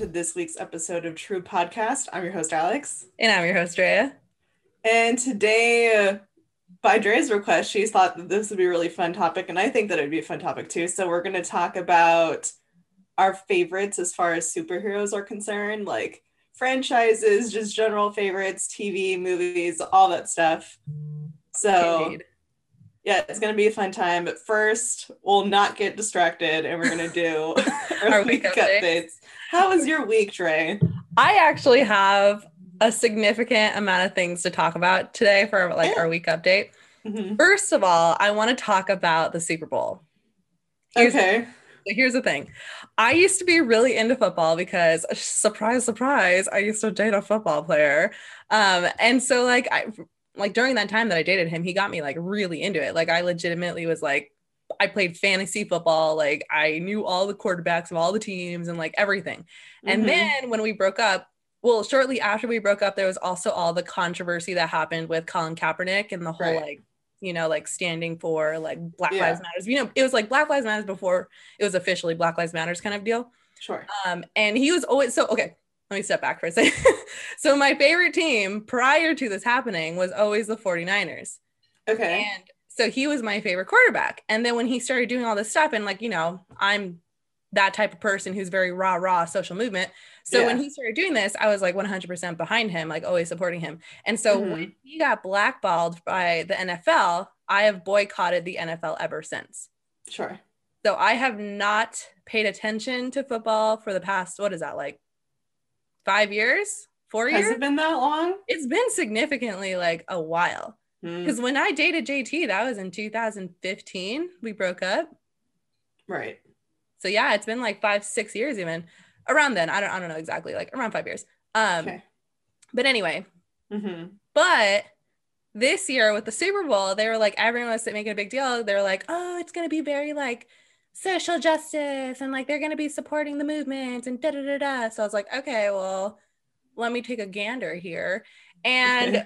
this week's episode of True Podcast. I'm your host, Alex. And I'm your host, Drea. And today, by Drea's request, she thought that this would be a really fun topic, and I think that it would be a fun topic too. So we're going to talk about our favorites as far as superheroes are concerned, like franchises, just general favorites, TV, movies, all that stuff. So Indeed. yeah, it's going to be a fun time. But first, we'll not get distracted and we're going to do Our week updates. How was your week, Dre? I actually have a significant amount of things to talk about today for our week update. Mm-hmm. First of all, I want to talk about the Super Bowl. Here's the thing. I used to be really into football because, surprise, surprise, I used to date a football player. And so during that time that I dated him, he got me really into it. I legitimately was I played fantasy football. I knew all the quarterbacks of all the teams and everything. Mm-hmm. And then when we broke up, shortly after we broke up, there was also all the controversy that happened with Colin Kaepernick and the whole standing for Black Lives Matters. It was Black Lives Matters before it was officially Black Lives Matters kind of deal. Sure. And he was always okay. Let me step back for a second. So my favorite team prior to this happening was always the 49ers. Okay. And so he was my favorite quarterback. And then when he started doing all this stuff and I'm that type of person who's very rah social movement. So when he started doing this, I was 100% behind him, always supporting him. And so when he got blackballed by the NFL, I have boycotted the NFL ever since. Sure. So I have not paid attention to football for the past, 5 years, 4 years? Has it been that long? It's been significantly a while. Because when I dated JT, that was in 2015. We broke up. Right. So yeah, it's been 5-6 years even. Around then. I don't know exactly, around 5 years. Okay. But anyway. But this year with the Super Bowl, they were everyone was making a big deal. They were oh, it's gonna be very social justice and they're gonna be supporting the movement and da-da-da-da. So I was okay, well, let me take a gander here. And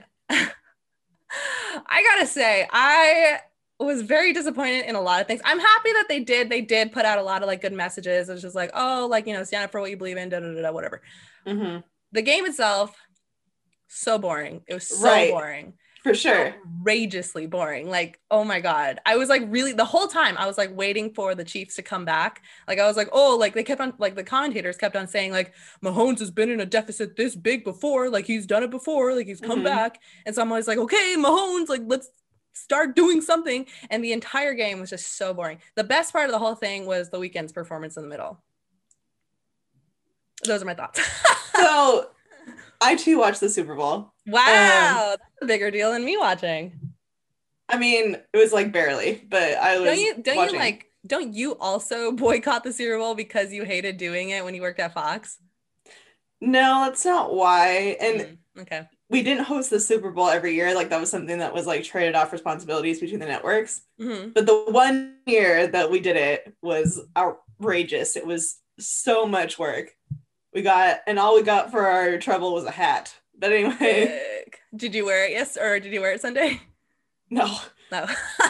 I gotta say, I was very disappointed in a lot of things. I'm happy that they did put out a lot of good messages. It was just stand up for what you believe in, da-da-da-da, whatever. The game itself, so boring. It was so boring. For sure. Outrageously boring. Oh my God. I was really, the whole time I was waiting for the Chiefs to come back. I was they kept on, the commentators kept on saying Mahomes has been in a deficit this big before. He's done it before. He's come back. And so I'm always okay, Mahomes, let's start doing something. And the entire game was just so boring. The best part of the whole thing was the Weeknd's performance in the middle. Those are my thoughts. So I too watched the Super Bowl. Wow, that's a bigger deal than me watching. I mean, it was barely, but I was Don't you also boycott the Super Bowl because you hated doing it when you worked at Fox? No, that's not why. And okay. We didn't host the Super Bowl every year. That was something that was traded off responsibilities between the networks. But the one year that we did it was outrageous. It was so much work. All we got for our trouble was a hat. But anyway. Did you wear it? Yes. Or did you wear it Sunday? No. No.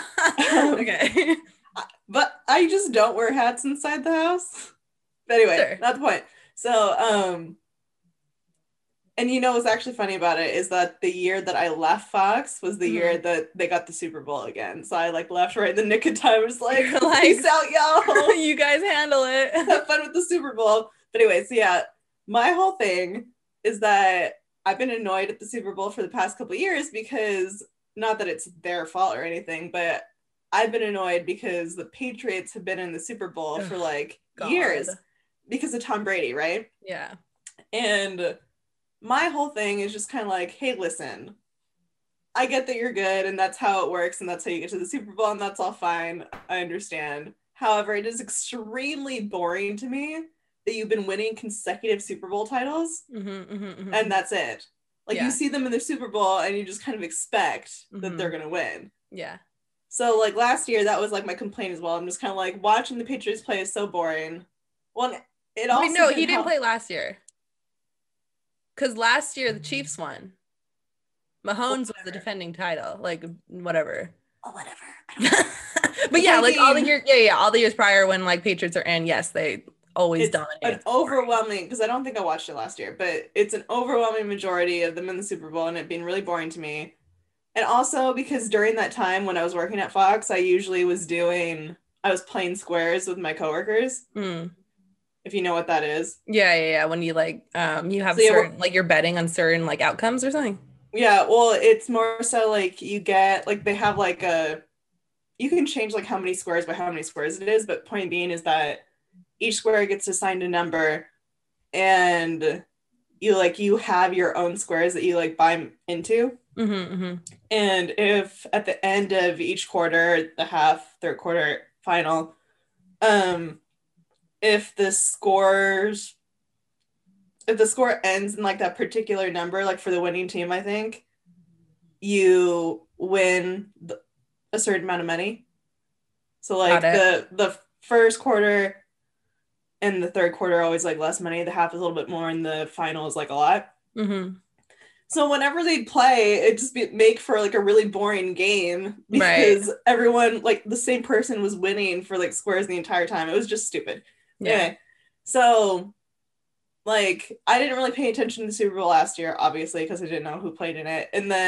Okay. But I just don't wear hats inside the house. But anyway, sure. Not the point. So, and what's actually funny about it is that the year that I left Fox was the year that they got the Super Bowl again. So I left right in the nick of time. I was peace out, y'all. You guys handle it. Have fun with the Super Bowl. But anyway, so yeah, my whole thing is that I've been annoyed at the Super Bowl for the past couple of years because, not that it's their fault or anything, but I've been annoyed because the Patriots have been in the Super Bowl for years because of Tom Brady, right? Yeah. And my whole thing is just kind of hey, listen, I get that you're good and that's how it works and that's how you get to the Super Bowl and that's all fine. I understand. However, it is extremely boring to me that you've been winning consecutive Super Bowl titles and that's it. You see them in the Super Bowl and you just kind of expect that they're going to win. Yeah. So last year, that was my complaint as well. I'm just kind of watching the Patriots play is so boring. Well, it also no, he didn't play last year. Because last year the Chiefs won. Mahomes was the defending title. Whatever. Oh, whatever. But yeah, all the years prior when Patriots are in, yes, they always It's an dominates. overwhelming, because I don't think I watched it last year, but it's an overwhelming majority of them in the Super Bowl and it being really boring to me. And also because during that time when I was working at Fox, I was playing squares with my coworkers, Mm. if you know what that is. Yeah, yeah, yeah. When you like you have So yeah, certain like you're betting on certain like outcomes or something. yeah, well, it's more so like you get like they have like a you can change like how many squares by how many squares it is, but point being is that each square gets assigned a number and you have your own squares that you like buy into. Mm-hmm, mm-hmm. And if at the end of each quarter, the half, third quarter, final, um, if the scores if the score ends in like that particular number, like for the winning team, I think you win a certain amount of money. So Got like it. the first quarter and the third quarter are always like less money. The half is a little bit more, and the final is like a lot. Mm-hmm. So whenever they'd play, it just make for like a really boring game Right. because everyone like the same person was winning for like squares the entire time. It was just stupid. Yeah. Anyway, so like I didn't really pay attention to the Super Bowl last year, obviously, because I didn't know who played in it.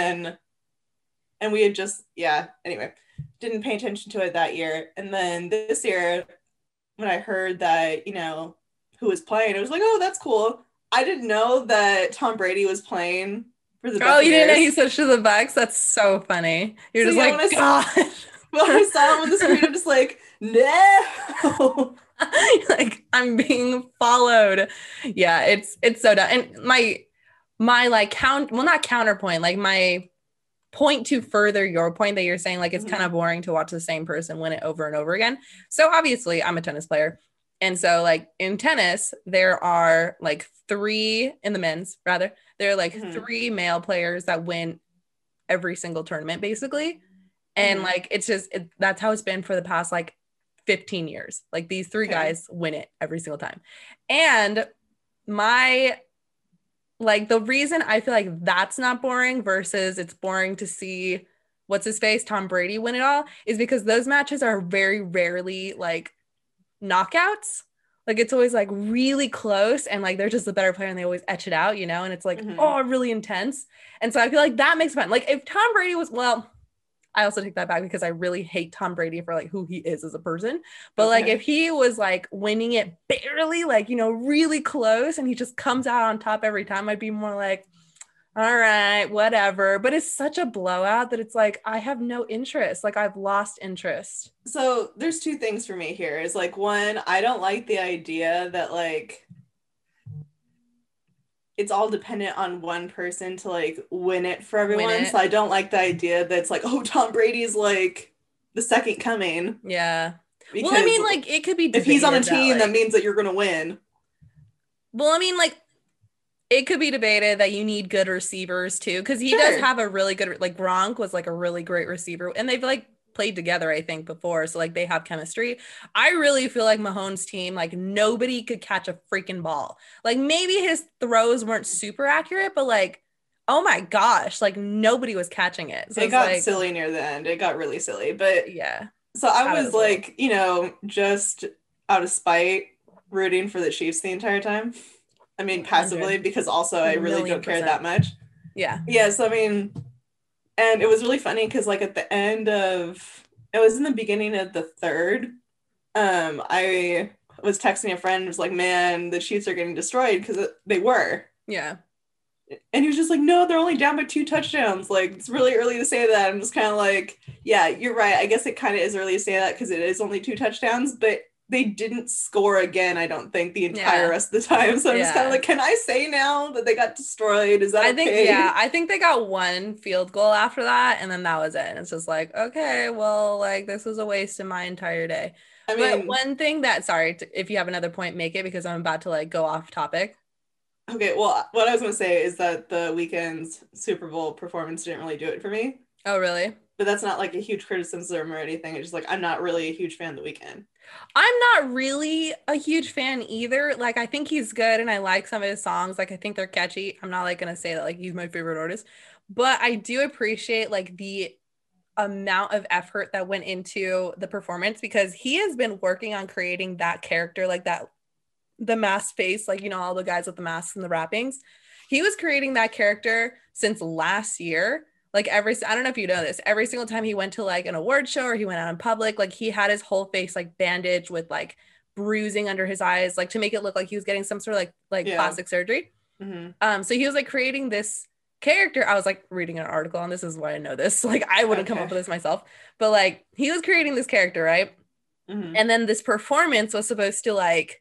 And we had just anyway, didn't pay attention to it that year. And then this year, when I heard that, who was playing, it was like, oh, that's cool. I didn't know that Tom Brady was playing for the Oh, you didn't know he Buccaneers. switched to the Bucks? That's so funny. You're So just yeah, like, God. when I saw him on the screen, I'm just like, no. Like I'm being followed. Yeah, it's so dumb. And my like not counterpoint, like my point to further your point that you're saying, like it's kind of boring to watch the same person win it over and over again. So obviously I'm a tennis player. And so like in tennis, there are like three in the men's rather, there are like three male players that win every single tournament basically. And like it's just that's how it's been for the past like 15 years. Like these three guys win it every single time. And my like the reason I feel like that's not boring versus it's boring to see what's his face Tom Brady win it all is because those matches are very rarely like knockouts. Like it's always like really close and like they're just the better player and they always etch it out, you know, and it's like oh really intense. And so I feel like that makes it fun. Like if Tom Brady was I also take that back because I really hate Tom Brady for like who he is as a person. But like if he was like winning it barely, like, you know, really close and he just comes out on top every time, I'd be more like, all right, whatever. But it's such a blowout that it's like, I have no interest. Like I've lost interest. So there's two things for me here. Is like one, I don't like the idea that like it's all dependent on one person to like win it for everyone. So I don't like the idea that it's like, oh, Tom Brady's like the second coming. Yeah. Because well, I mean, like it could be if he's on a team, that means that you're gonna win. Well, I mean, like it could be debated that you need good receivers too, because he does have a really good like Gronk was like a really great receiver, and they've like played together, I think, before. So like they have chemistry. I really feel like Mahomes' team, like nobody could catch a freaking ball. Like maybe his throws weren't super accurate, but like, oh my gosh, like nobody was catching it. So it got like, silly near the end. It got really silly. But yeah. So I was like, you know, just out of spite rooting for the Chiefs the entire time. I mean, passively, because also I really don't care that much. Yeah. Yeah. So, I mean, and it was really funny because, like, at the end of it was in the beginning of the third, I was texting a friend and was like, man, the Chiefs are getting destroyed because they were. Yeah. And he was just like, no, they're only down by 2 touchdowns. Like, it's really early to say that. I'm just kind of like, yeah, you're right. I guess it kind of is early to say that because it is only 2 touchdowns, but they didn't score again, I don't think, the entire rest of the time. So I'm just kind of like, can I say now that they got destroyed? Is that okay? I think they got one field goal after that, and then that was it. And it's just like, okay, well, like this was a waste of my entire day. I mean, but one thing that, sorry, if you have another point, make it because I'm about to like go off topic. Okay, well, what I was going to say is that the weekend's Super Bowl performance didn't really do it for me. Oh, really? But that's not like a huge criticism or anything. It's just like, I'm not really a huge fan of the Weeknd. I'm not really a huge fan either. Like, I think he's good and I like some of his songs. Like, I think they're catchy. I'm not like going to say that like he's my favorite artist, but I do appreciate like the amount of effort that went into the performance because he has been working on creating that character, like that the mask face, like, you know, all the guys with the masks and the wrappings. He was creating that character since last year. Like I don't know if you know this, every single time he went to like an award show or he went out in public, like he had his whole face like bandaged with like bruising under his eyes, like to make it look like he was getting some sort of like plastic surgery. So he was like creating this character. I was like reading an article on this is why I know this. Like I wouldn't come up with this myself, but like he was creating this character, right? And then this performance was supposed to like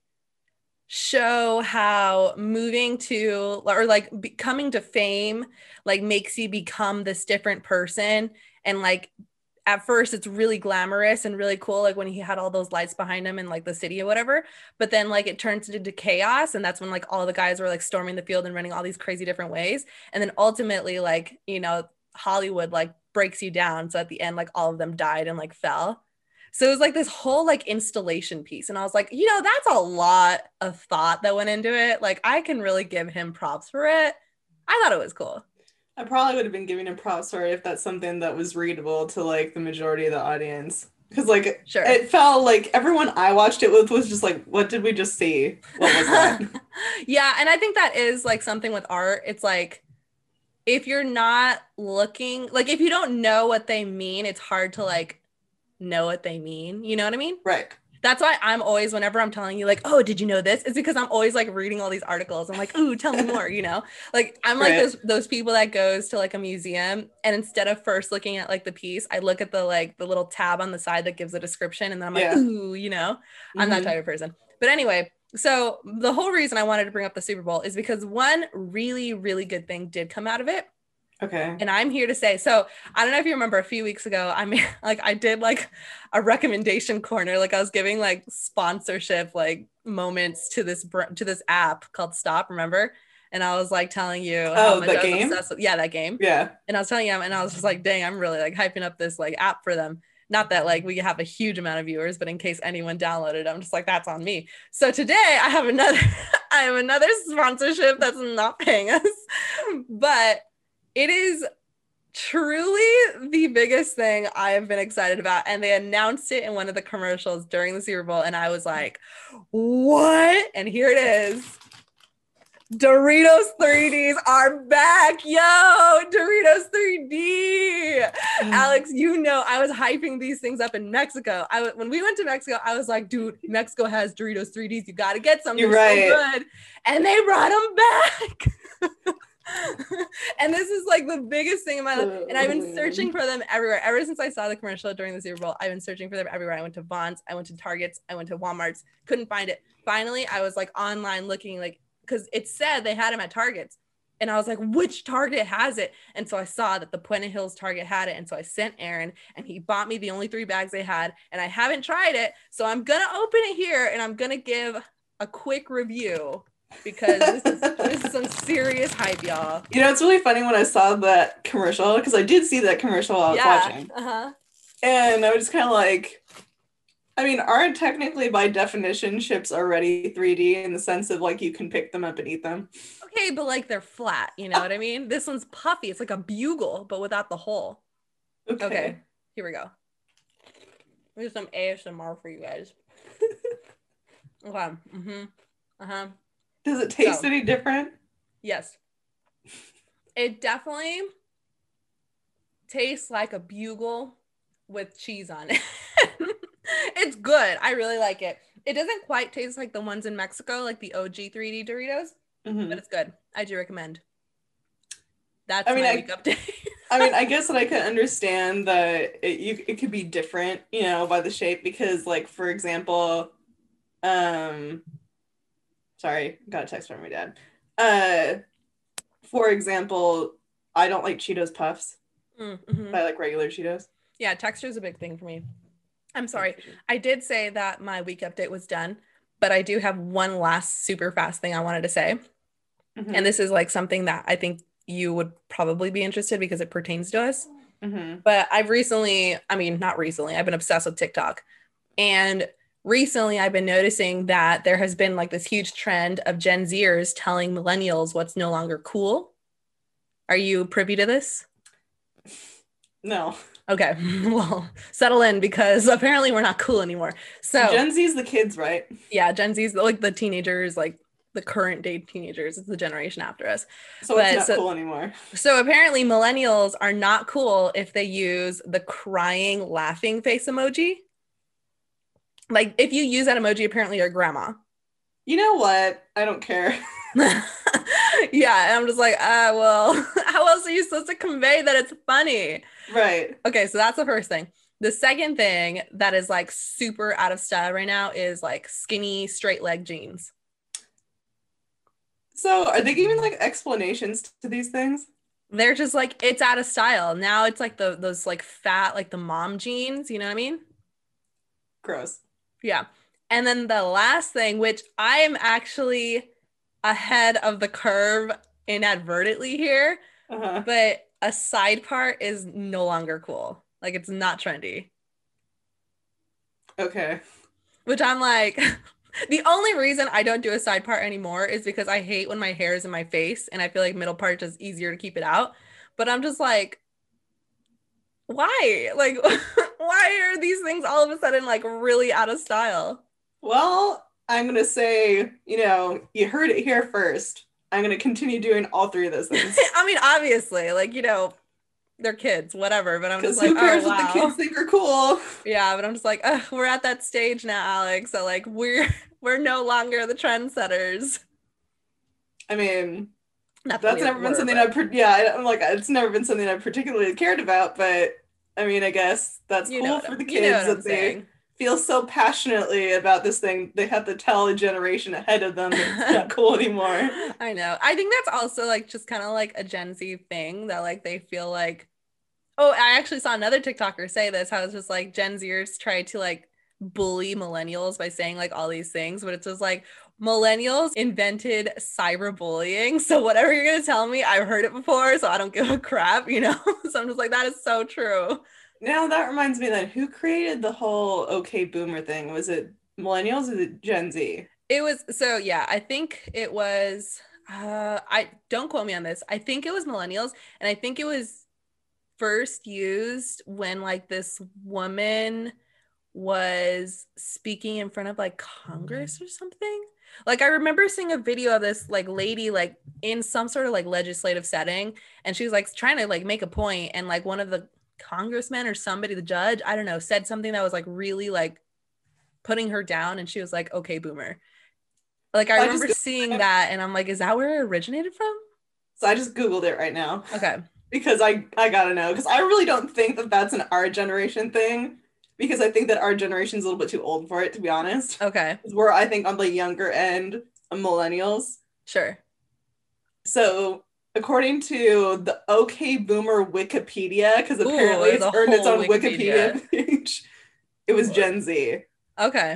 show how moving to or like coming to fame like makes you become this different person. And like at first it's really glamorous and really cool, like when he had all those lights behind him in like the city or whatever, but then like it turns into chaos, and that's when like all the guys were like storming the field and running all these crazy different ways, and then ultimately like, you know, Hollywood like breaks you down, so at the end like all of them died and like fell. So it was like this whole like installation piece. And I was like, you know, that's a lot of thought that went into it. Like I can really give him props for it. I thought it was cool. I probably would have been giving him props for it if that's something that was readable to like the majority of the audience. Because like it felt like everyone I watched it with was just like, what did we just see? What was that? Yeah. And I think that is like something with art. It's like, if you're not looking, like if you don't know what they mean, it's hard to like know what they mean. You know what I mean? Right. That's why I'm always, whenever I'm telling you like, oh, did you know this? It's because I'm always like reading all these articles. I'm like, ooh, tell me more, you know? Like I'm like those people that goes to like a museum, and instead of first looking at like the piece, I look at the like the little tab on the side that gives a description, and then I'm like, ooh, you know? I'm that type of person. But anyway, so the whole reason I wanted to bring up the Super Bowl is because one really, really good thing did come out of it. Okay. And I'm here to say, so I don't know if you remember a few weeks ago, I did like a recommendation corner. Like I was giving like sponsorship, like moments to this app called Stop, remember? And I was like telling you how much I was obsessed with, that game. Yeah. And I was telling you, and I was just like, dang, I'm really like hyping up this like app for them. Not that like we have a huge amount of viewers, but in case anyone downloaded, I'm just like, that's on me. So today I have another sponsorship that's not paying us, but it is truly the biggest thing I have been excited about. And they announced it in one of the commercials during the Super Bowl. And I was like, what? And here it is. Doritos 3Ds are back. Yo, Doritos 3D. Alex, you know, I was hyping these things up in Mexico. When we went to Mexico, I was like, dude, Mexico has Doritos 3Ds. You got to get some. They're so good. And they brought them back. And this is like the biggest thing in my life, and I've been searching for them everywhere ever since I saw the commercial during the Super Bowl. I've been searching for them everywhere. I went to Vons, I went to Targets, I went to Walmart's, couldn't find it. Finally I was like online looking, like, because it said they had them at Targets, and I was like, which Target has it? And so I saw that the Puente Hills Target had it, and so I sent Aaron, and he bought me the only 3 bags they had, and I haven't tried it, so I'm gonna open it here and I'm gonna give a quick review, because this is some serious hype, y'all. You know, it's really funny when I saw that commercial, because I did see that commercial while I was watching. And I was just kind of like, I mean, aren't technically by definition chips already 3D in the sense of like you can pick them up and eat them? Okay, but like they're flat, you know what I mean? This one's puffy. It's like a bugle, but without the hole. Okay, here we go. Here's some ASMR for you guys. Okay. Does it taste any different? Yes. It definitely tastes like a bugle with cheese on it. It's good. I really like it. It doesn't quite taste like the ones in Mexico, like the OG 3D Doritos, but it's good. I do recommend. That's my week update. I mean, I guess that I could understand that it could be different, you know, by the shape, because like, for example, sorry, got a text from my dad. For example, I don't like Cheetos Puffs. I like regular Cheetos. Yeah, texture is a big thing for me. I'm sorry. I did say that my week update was done, but I do have one last super fast thing I wanted to say. And this is like something that I think you would probably be interested because it pertains to us. But I've been obsessed with TikTok. And recently I've been noticing that there has been like this huge trend of Gen Zers telling millennials what's no longer cool. Are you privy to this? No. Okay, well, settle in because apparently we're not cool anymore. So Gen Z's the kids, right? yeah, Gen Z's like the teenagers, like the current day teenagers. It's the generation after us. So it's But not cool anymore. so apparently millennials are not cool if they use the crying, laughing face emoji. Like if you use that emoji, apparently you're grandma. You know what? I don't care. Yeah, and I'm just like, well, how else are you supposed to convey that it's funny? Right. Okay, so that's the first thing. The second thing that is like super out of style right now is like skinny straight leg jeans. So are they giving like explanations to these things? They're just like it's out of style. Now it's like those like fat like the mom jeans, you know what I mean? Gross. Yeah. And then the last thing, which I am actually ahead of the curve inadvertently here, Uh-huh. but a side part is no longer cool. Like it's not trendy. Okay. Which I'm like, the only reason I don't do a side part anymore is because I hate when my hair is in my face and I feel like middle part is easier to keep it out. But I'm just like, why? Like, why are these things all of a sudden like really out of style? Well, I'm gonna say, you heard it here first. I'm gonna continue doing all three of those things. I mean, obviously, like, they're kids, whatever. But I'm just Because like, who oh, cares what the wow. kids think are cool? Yeah, but I'm just like, we're at that stage now, Alex. So like we're no longer the trendsetters. I mean, Not that that's we never been were, something but I'm like, it's never been something I've particularly cared about, but I mean, I guess that's cool for the you know kids what I'm that they saying. feel so passionately about this thing. They have to tell a generation ahead of them that it's not cool anymore. I know. I think that's also like just kind of like a Gen Z thing that like they feel like, oh, I actually saw another TikToker say this, how it's just like Gen Zers try to like bully millennials by saying like all these things, but it's just like millennials invented cyberbullying. So whatever you're gonna tell me, I've heard it before, so I don't give a crap, you know? So I'm just like, that is so true. Now that reminds me then, who created the whole okay boomer thing? Was it millennials or the Gen Z? It was so yeah, I think it was I don't quote me on this. I think it was millennials, and I think it was first used when like this woman was speaking in front of like Congress or something. Like I remember seeing a video of this like lady like in some sort of like legislative setting, and she was like trying to like make a point, and like one of the congressmen or somebody, the judge, I don't know, said something that was like really like putting her down, and she was like, okay, boomer. Like I I just remember seeing that, and I'm like, is that where it originated from? so I just Googled it right now Okay. because I gotta know because I really don't think that that's an our generation thing because I think that our generation's a little bit too old for it to be honest. Okay. 'Cause we're I think on the younger end of millennials. Sure. So according to the OK Boomer Wikipedia, because apparently Ooh, it's the earned its whole own Wikipedia page, it was Lord. Gen Z. Okay.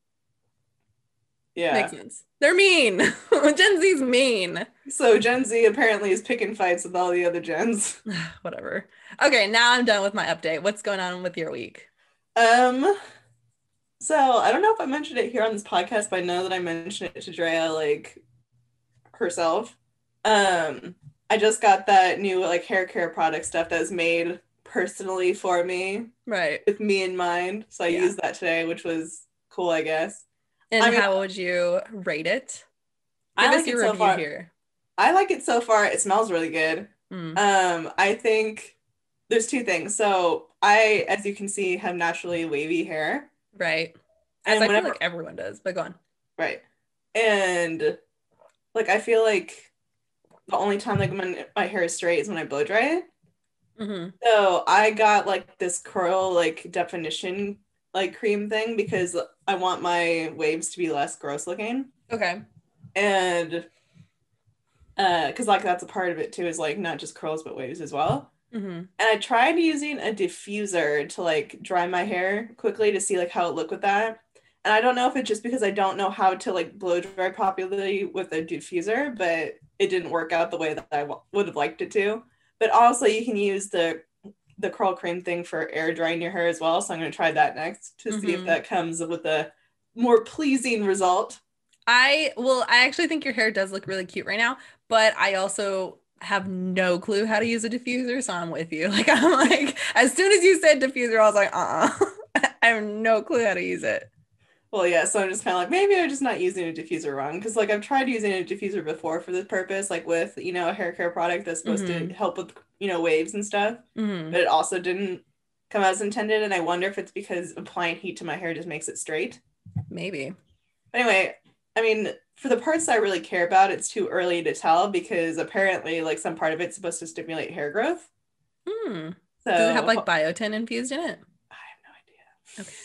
Makes Yeah. sense. They're mean. Gen Z's mean. So Gen Z apparently is picking fights with all the other gens. Whatever. Okay, now I'm done with my update. What's going on with your week? Um, so I don't know if I mentioned it here on this podcast, but I know that I mentioned it to Drea like herself. I just got that new like hair care product stuff that was made personally for me Right. with me in mind. So I Yeah. used that today, which was cool, I guess. And I mean, how would you rate it? I Give us like it your so review far. here. I like it so far. It smells really good. Mm, I think there's two things. So I, as you can see, have naturally wavy hair. right. As And I feel like whenever, everyone does, but go on. right. And like I feel like the only time like when my hair is straight is when I blow dry it. Mm-hmm. So I got like this curl like definition like cream thing because I want my waves to be less gross looking. Okay. And because like that's a part of it too, is like not just curls but waves as well. Mm-hmm. And I tried using a diffuser to like dry my hair quickly to see like how it looked with that. And I don't know if it's just because I don't know how to like blow dry properly with a diffuser, but it didn't work out the way that I would have liked it to. But also you can use the curl cream thing for air drying your hair as well. So I'm going to try that next to see if Mm-hmm. that comes with a more pleasing result. I actually think your hair does look really cute right now, but I also have no clue how to use a diffuser, so I'm with you. Like, I'm like, as soon as you said diffuser, I was like, I have no clue how to use it. Well, yeah, so I'm just kind of like, maybe I'm just not using a diffuser wrong. Because, like, I've tried using a diffuser before for this purpose, like with, a hair care product that's supposed to help with, waves and stuff. But it also didn't come as intended. And I wonder if it's because applying heat to my hair just makes it straight. Maybe. But anyway, I mean, for the parts I really care about, it's too early to tell because apparently, like, some part of it's supposed to stimulate hair growth. So, does it have, like, biotin infused in it? I have no idea. Okay.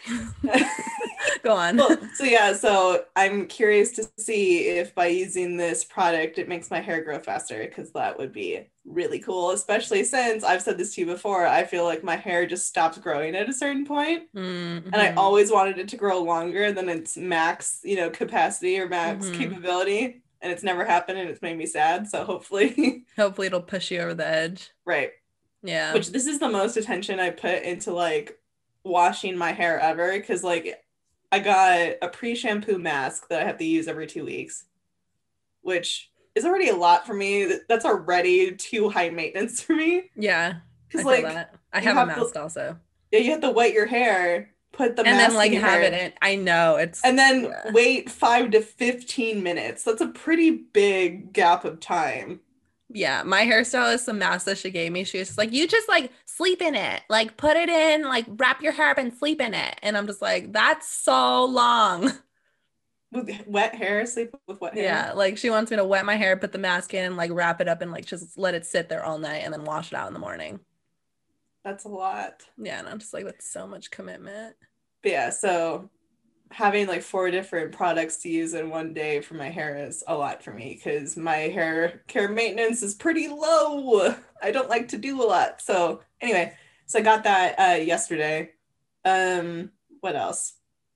Go on. Well, so I'm curious to see if by using this product it makes my hair grow faster, because that would be really cool, especially since I've said this to you before, I feel like my hair just stops growing at a certain point. And I always wanted it to grow longer than its max capacity or max capability, and it's never happened, and it's made me sad. So hopefully it'll push you over the edge. Right. Yeah. Which this is the most attention I put into like washing my hair ever, because like I got a pre-shampoo mask that I have to use every 2 weeks, which is already a lot for me. That's already too high maintenance for me. Yeah, because like that. I have a mask also. Yeah, you have to wet your hair, put the mask and then like in have it in. I know it's and then wait 5 to 15 minutes. That's a pretty big gap of time. Yeah, my hairstylist, the mask that she gave me, she was just like, you just like sleep in it, like put it in, like wrap your hair up and sleep in it. And I'm just like, that's so long. With wet hair, sleep with wet hair? Yeah, like she wants me to wet my hair, put the mask in, like wrap it up and like just let it sit there all night and then wash it out in the morning. That's a lot. Yeah, and I'm just like, that's so much commitment. But yeah, so having like 4 different products to use in one day for my hair is a lot for me, because my hair care maintenance is pretty low. I don't like to do a lot. So anyway, so I got that yesterday. What else?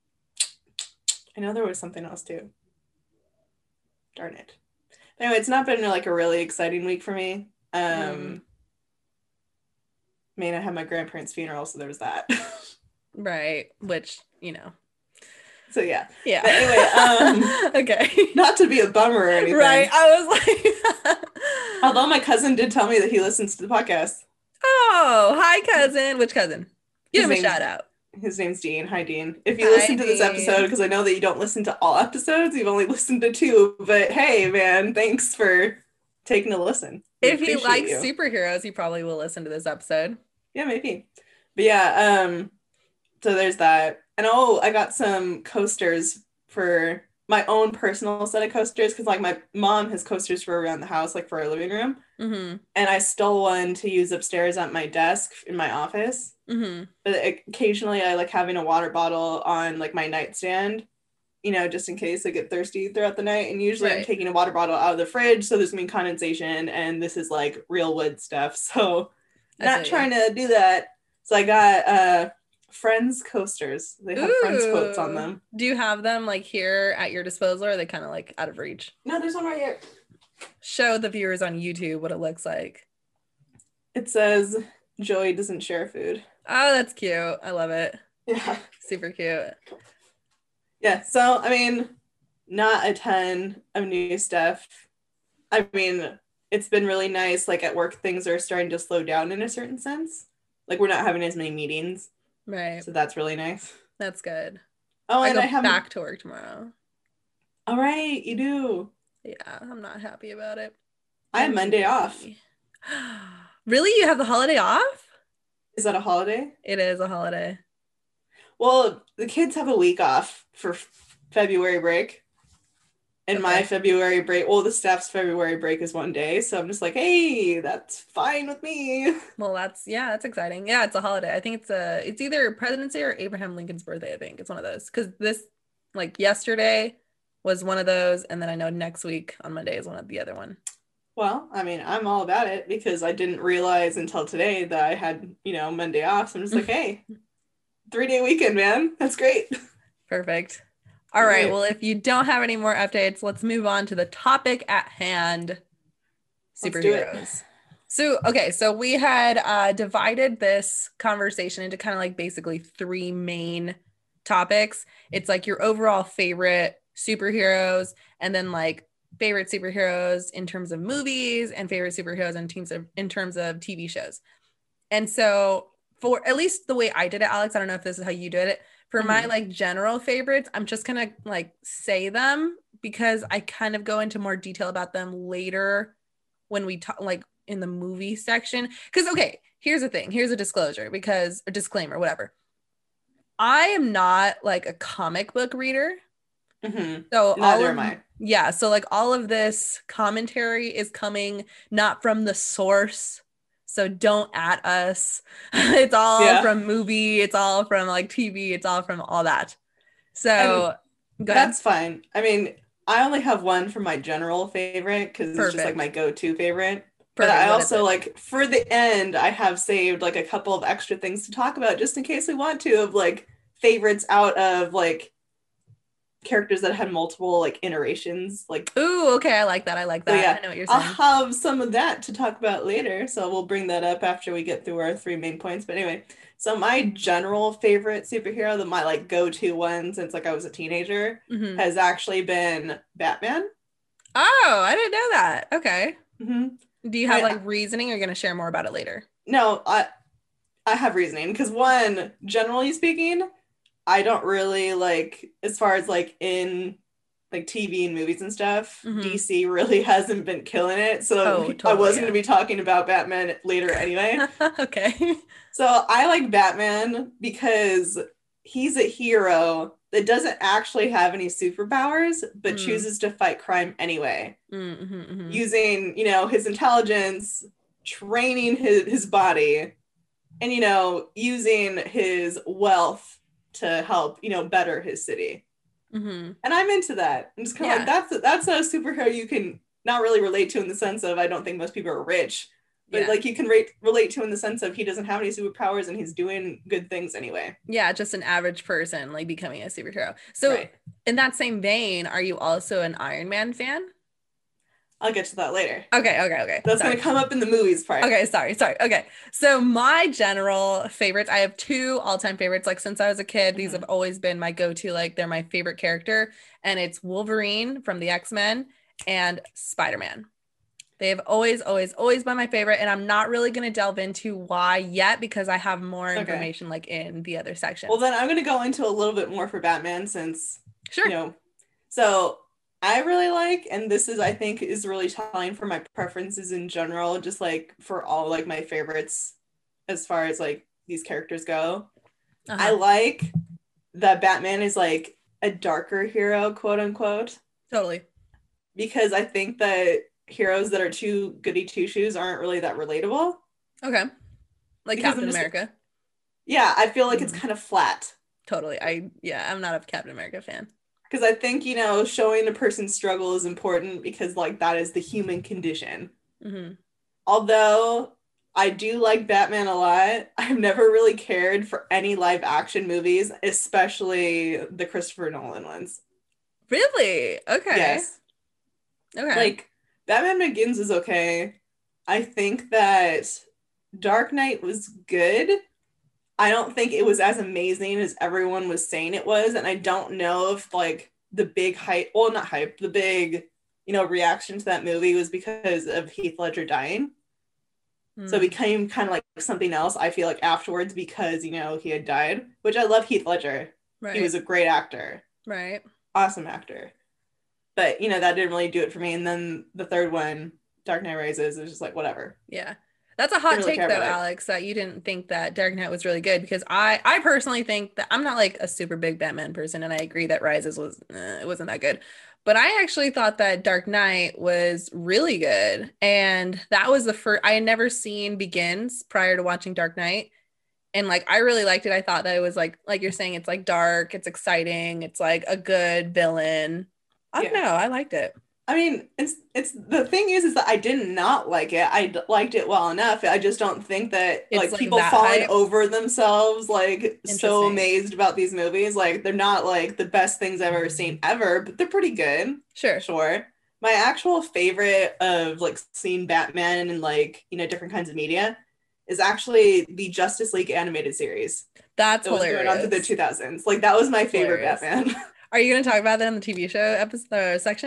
I know there was something else too. Darn it. Anyway, it's not been like a really exciting week for me. I mean, I had my grandparents' funeral, so there was that. Right, which, So yeah. Yeah. But anyway, okay. Not to be a bummer or anything. Right. I was like although my cousin did tell me that he listens to the podcast. Oh, hi cousin. Which cousin? Give him a shout out. His name's Dean. Hi, Dean. If you listen to this episode, because I know that you don't listen to all episodes, you've only listened to 2, but hey, man, thanks for taking a listen. If he likes superheroes, he probably will listen to this episode. Yeah, maybe. But yeah, so there's that. And I got some coasters for my own personal set of coasters, because like my mom has coasters for around the house, like for our living room. And I stole one to use upstairs at my desk in my office. But occasionally I like having a water bottle on like my nightstand, just in case I get thirsty throughout the night. And usually I'm taking a water bottle out of the fridge, so there's gonna be condensation, and this is like real wood stuff, so not trying to do that. So I got Friends coasters. They have Friends quotes on them. Do you have them like here at your disposal, or are they kind of like out of reach? No, there's one right here. Show the viewers on YouTube what it looks like. It says Joey doesn't share food. Oh, that's cute. I love it. Yeah. Super cute. Yeah, so I mean, not a ton of new stuff. I mean, it's been really nice. Like at work, things are starting to slow down in a certain sense. Like we're not having as many meetings. Right. So that's really nice. That's good. Oh, and I have back to work tomorrow. All right, you do. Yeah, I'm not happy about it. I have Monday off. Really? You have the holiday off? Is that a holiday? It is a holiday. Well, the kids have a week off for February break. And my February break, the staff's February break is 1 day. So I'm just like, hey, that's fine with me. Well, that's exciting. Yeah, it's a holiday. I think it's either President's Day or Abraham Lincoln's birthday. I think it's one of those. Because this, like yesterday was one of those. And then I know next week on Monday is one of the other one. Well, I mean, I'm all about it, because I didn't realize until today that I had, Monday off. So I'm just like, hey, 3-day weekend, man. That's great. Perfect. All right. Well, if you don't have any more updates, let's move on to the topic at hand. Superheroes. So we had divided this conversation into kind of like basically 3 main topics. It's like your overall favorite superheroes, and then like favorite superheroes in terms of movies and favorite superheroes in terms of TV shows. And so for at least the way I did it, Alex, I don't know if this is how you did it. For my like general favorites, I'm just gonna like say them because I kind of go into more detail about them later when we talk like in the movie section. Because okay, here's the thing. Here's a disclosure because a disclaimer, whatever. I am not like a comic book reader. So neither am I. Yeah, so like all of this commentary is coming not from the source. So don't at us. It's all from movie. It's all from like TV. It's all from all that. So that's fine. I mean, I only have one for my general favorite because it's just like my go-to favorite. But I also like for the end, I have saved like a couple of extra things to talk about just in case we want to of like favorites out of like characters that had multiple like iterations. Like, ooh, okay, I like that. I like that. Yeah, I know what you're saying. I'll have some of that to talk about later, so we'll bring that up after we get through our 3 main points. But anyway, so my general favorite superhero, my like go-to one since like I was a teenager, has actually been Batman. Oh, I didn't know that. Okay. Do you have like reasoning, or are you gonna share more about it later? No, I have reasoning because one, generally speaking, I don't really like, as far as like in like TV and movies and stuff, DC really hasn't been killing it. So totally, I was going to be talking about Batman later anyway. Okay. So I like Batman because he's a hero that doesn't actually have any superpowers, but chooses to fight crime anyway. Using, you know, his intelligence, training his body, and, you know, using his wealth to help, you know, better his city. And I'm into that. I'm just kind of like, that's a superhero you can not really relate to in the sense of I don't think most people are rich, but like you can relate to in the sense of he doesn't have any superpowers and he's doing good things anyway. Yeah, just an average person like becoming a superhero. So in that same vein, are you also an Iron Man fan? I'll get to that later. Okay. That's going to come up in the movies part. Okay, sorry. Okay. So my general favorites, I have 2 all-time favorites. Like since I was a kid, these have always been my go-to, like they're my favorite character. And it's Wolverine from the X-Men and Spider-Man. They've always been my favorite. And I'm not really going to delve into why yet because I have more information like in the other section. Well, then I'm going to go into a little bit more for Batman since, you know, so I really like, and this is, I think, is really telling for my preferences in general, just like for all like my favorites as far as like these characters go. I like that Batman is like a darker hero, quote unquote. Totally. Because I think that heroes that are too goody two shoes aren't really that relatable. Okay. Like because Captain America. Yeah, I feel like it's kind of flat. Totally. I'm not a Captain America fan. Because I think, you know, showing a person's struggle is important because, like, that is the human condition. Although I do like Batman a lot, I've never really cared for any live action movies, especially the Christopher Nolan ones. Really? Okay. Yes. Okay. Like, Batman Begins is okay. I think that Dark Knight was good. I don't think it was as amazing as everyone was saying it was. And I don't know if like the big the big, you know, reaction to that movie was because of Heath Ledger dying. So it became kind of like something else, I feel like afterwards because, you know, he had died, which I love Heath Ledger. Right. He was a great actor. Right. Awesome actor. But, you know, that didn't really do it for me. And then the third one, Dark Knight Rises, was just like, whatever. Yeah. That's a hot take, though, Alex, that you didn't think that Dark Knight was really good because I personally think that I'm not like a super big Batman person, and I agree that Rises it wasn't that good. But I actually thought that Dark Knight was really good, and that was the first. I had never seen Begins prior to watching Dark Knight, and like I really liked it. I thought that it was like you're saying, it's like dark, it's exciting, it's like a good villain. I don't know, I liked it. I mean, it's the thing is that I did not like it. I liked it well enough. I just don't think that it's like people falling over themselves, like so amazed about these movies. Like they're not like the best things I've ever seen ever, but they're pretty good. Sure. My actual favorite of like seeing Batman and like, you know, different kinds of media is actually the Justice League animated series. That's hilarious. Going on through the 2000s. Like that was my favorite Batman. Are you going to talk about that in the TV show episode section?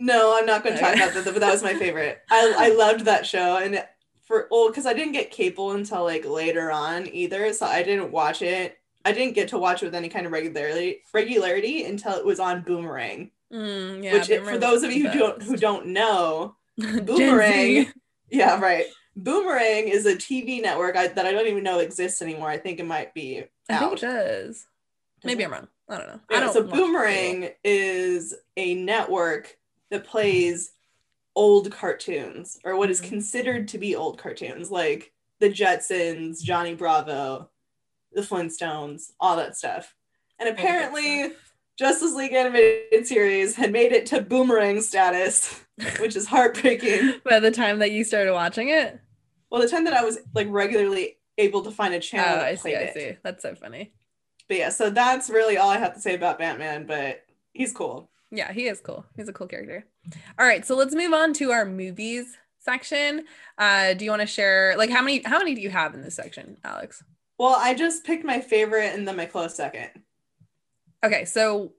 No, I'm not going to talk about that, but that was my favorite. I loved that show, and because I didn't get cable until like later on either, so I didn't watch it. I didn't get to watch it with any kind of regularity until it was on Boomerang. Yeah, Which for those of you who don't know, Gen Z. Boomerang, yeah, right. Boomerang is a TV network that I don't even know exists anymore. I think it might be I think out. it does. Maybe I'm wrong. I don't know. Yeah, so Boomerang is a network that plays old cartoons, or what is considered to be old cartoons, like the Jetsons, Johnny Bravo, the Flintstones, all that stuff. And apparently Justice League Animated Series had made it to Boomerang status, which is heartbreaking. By the time that you started watching it? Well, the time that I was like regularly able to find a channel that played it. I see. That's so funny. But yeah, so that's really all I have to say about Batman, but he's cool. Yeah, he is cool. He's a cool character. All right, so let's move on to our movies section. Do you want to share, like, how many do you have in this section, Alex? Well, I just picked my favorite and then my close second. Okay, so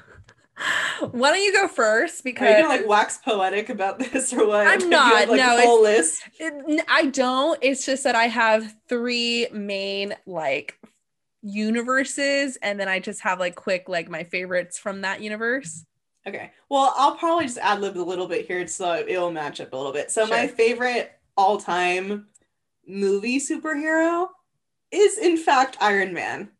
why don't you go first? Because are you gonna like wax poetic about this or what? I'm not. Have, like, no, a whole list. I don't. It's just that I have 3 main like universes, and then I just have like quick like my favorites from that universe. Okay. Well, I'll probably just ad lib a little bit here so it'll match up a little bit. So Sure. My favorite all-time movie superhero is in fact Iron Man.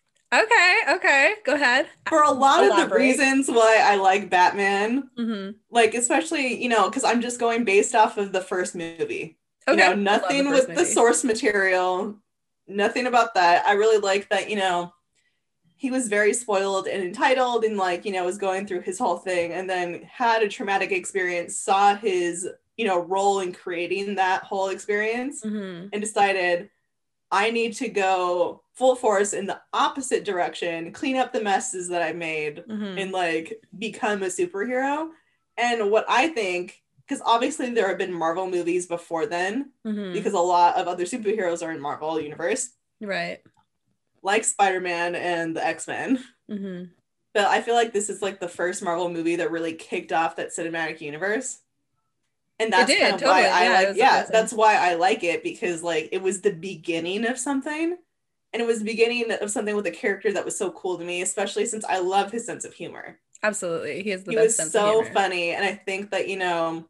Okay, go ahead. For a lot of the reasons why I like Batman, like especially, you know, because I'm just going based off of the first movie. Okay. You know, nothing with the source material, nothing about that. I really like that, you know, he was very spoiled and entitled and like, you know, was going through his whole thing and then had a traumatic experience, saw his, you know, role in creating that whole experience and decided, I need to go full force in the opposite direction, clean up the messes that I made and like become a superhero. And what I think, because obviously there have been Marvel movies before then, because a lot of other superheroes are in Marvel universe. Right. Like Spider-Man and the X-Men. But I feel like this is like the first Marvel movie that really kicked off that cinematic universe. And that's kind of why I like, that's why I like it, because like it was the beginning of something, and it was the beginning of something with a character that was so cool to me, especially since I love his sense of humor. Absolutely, he has the best sense of humor. He was so funny, and I think that, you know,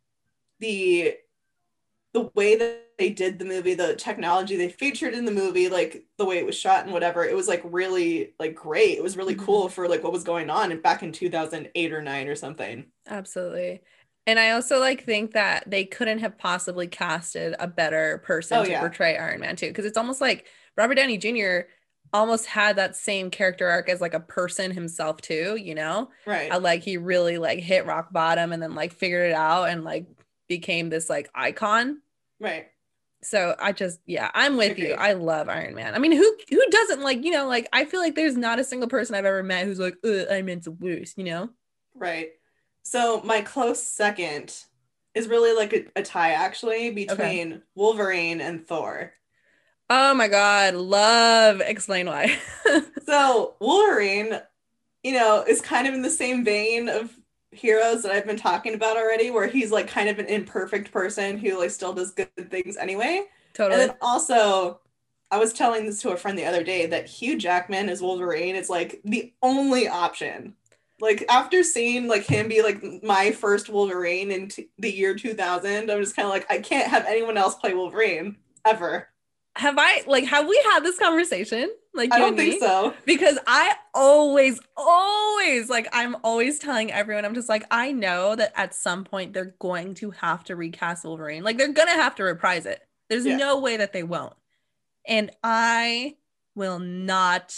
the way that they did the movie, the technology they featured in the movie, like the way it was shot and whatever, it was like really like great. It was really cool for like what was going on back in 2008 or 9 or something. Absolutely. And I also like think that they couldn't have possibly casted a better person to portray Iron Man too, because it's almost like Robert Downey Jr. almost had that same character arc as like a person himself too, you know? Right. Like he really like hit rock bottom and then like figured it out and like became this like icon. Right. So I just, I'm with you. I love Iron Man. I mean, who doesn't like, you know, like I feel like there's not a single person I've ever met who's like, Iron Man's the worst, you know? Right. So my close second is really like a tie actually between Wolverine and Thor. Oh my God. Explain why. So Wolverine, you know, is kind of in the same vein of heroes that I've been talking about already, where he's like kind of an imperfect person who like still does good things anyway. Totally. And then also, I was telling this to a friend the other day that Hugh Jackman as Wolverine is like the only option. Like after seeing like him be like my first Wolverine in the year 2000, I'm just kind of like, I can't have anyone else play Wolverine ever. Have we had this conversation? Like, I don't think so. Because I always, like, I'm always telling everyone, I'm just like, I know that at some point they're going to have to recast Wolverine. Like, they're going to have to reprise it. There's no way that they won't. And I will not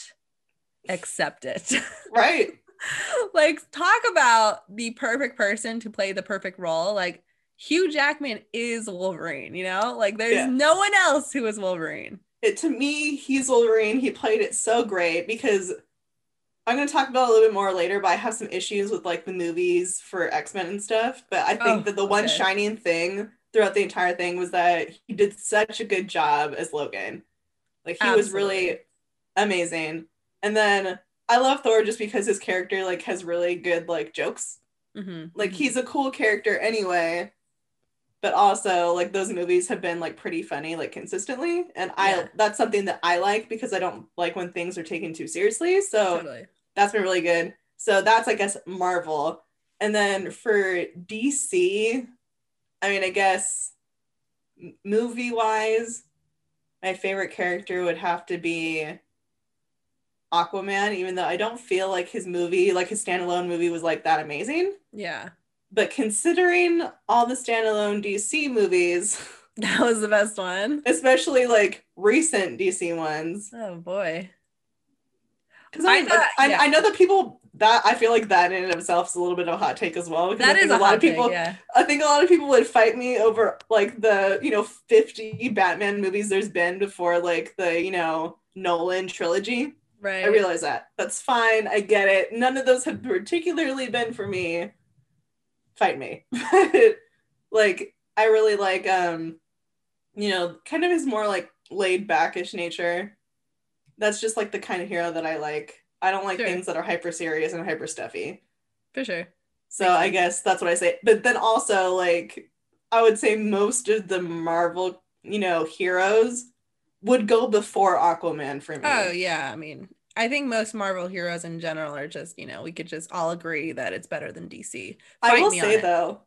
accept it. Right. Like, talk about the perfect person to play the perfect role. Like, Hugh Jackman is Wolverine, you know? Like, there's no one else who is Wolverine. To me, he's Wolverine. He played it so great, because I'm going to talk about it a little bit more later, but I have some issues with like the movies for X-Men and stuff. But I think that the one shining thing throughout the entire thing was that he did such a good job as Logan. Like he was really amazing. And then I love Thor just because his character like has really good like jokes. Like he's a cool character anyway, but also like those movies have been like pretty funny like consistently, and that's something that I like because I don't like when things are taken too seriously. So that's been really good. So that's, I guess, Marvel. And then for DC, I mean, I guess movie wise, my favorite character would have to be Aquaman, even though I don't feel like his movie, like his standalone movie, was like that amazing. Yeah. But considering all the standalone DC movies, that was the best one. Especially like recent DC ones. Oh boy. Because I know that people, that I feel like that in and of itself is a little bit of a hot take as well. Because that is a lot of people. Yeah. I think a lot of people would fight me over like the 50 Batman movies there's been before like the Nolan trilogy. Right. I realize that. That's fine. I get it. None of those have particularly been for me. Fight me. Like I really like kind of his more like laid backish nature. That's just like the kind of hero that I like. I don't like things that are hyper serious and hyper stuffy. For sure. So I guess that's what I say. But then also like I would say most of the Marvel, heroes would go before Aquaman for me. Oh yeah, I mean, I think most Marvel heroes in general are just, we could just all agree that it's better than DC. I will say though,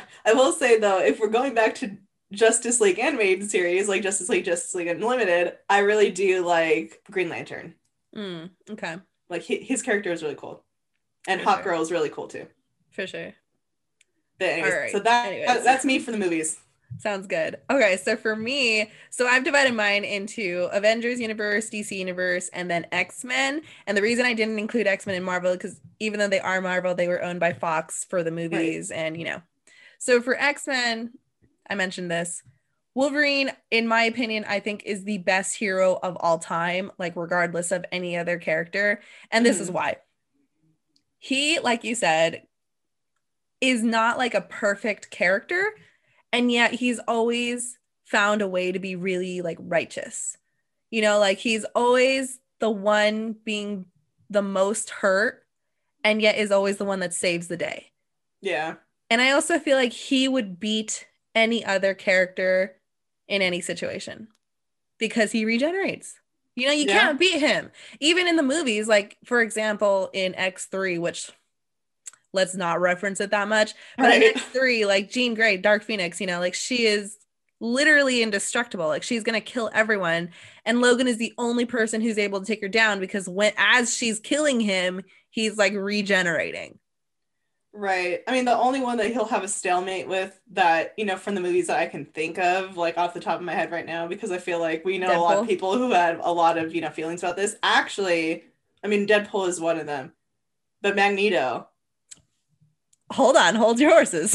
if we're going back to Justice League animated series, like Justice League Unlimited, I really do like Green Lantern. Okay. Like his character is really cool. And Hawkgirl is really cool too. For sure. But anyways, so that's me for the movies. Sounds good. Okay, so for me, I've divided mine into Avengers universe, DC universe, and then X-Men. And the reason I didn't include X-Men in Marvel, because even though they are Marvel, they were owned by Fox for the movies. Right. And, so for X-Men, I mentioned this. Wolverine, in my opinion, I think is the best hero of all time, like regardless of any other character. And this is why. He, like you said, is not like a perfect character. And yet he's always found a way to be really like righteous. Like he's always the one being the most hurt and yet is always the one that saves the day. Yeah. And I also feel like he would beat any other character in any situation because he regenerates. You can't beat him. Even in the movies, like for example, in X3, which let's not reference it that much, but in X3, like Jean Grey, Dark Phoenix, like she is literally indestructible. Like she's going to kill everyone. And Logan is the only person who's able to take her down because as she's killing him, he's like regenerating. Right. I mean, the only one that he'll have a stalemate with that, from the movies that I can think of, like off the top of my head right now, because I feel like we know Deadpool. A lot of people who have a lot of, feelings about this. Actually, I mean, Deadpool is one of them. But Magneto. Hold your horses.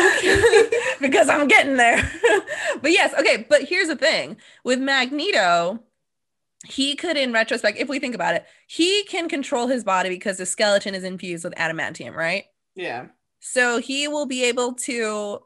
Because I'm getting there. But yes, okay. But here's the thing. With Magneto, he could, in retrospect, if we think about it, he can control his body because the skeleton is infused with adamantium, right? Yeah. So he will be able to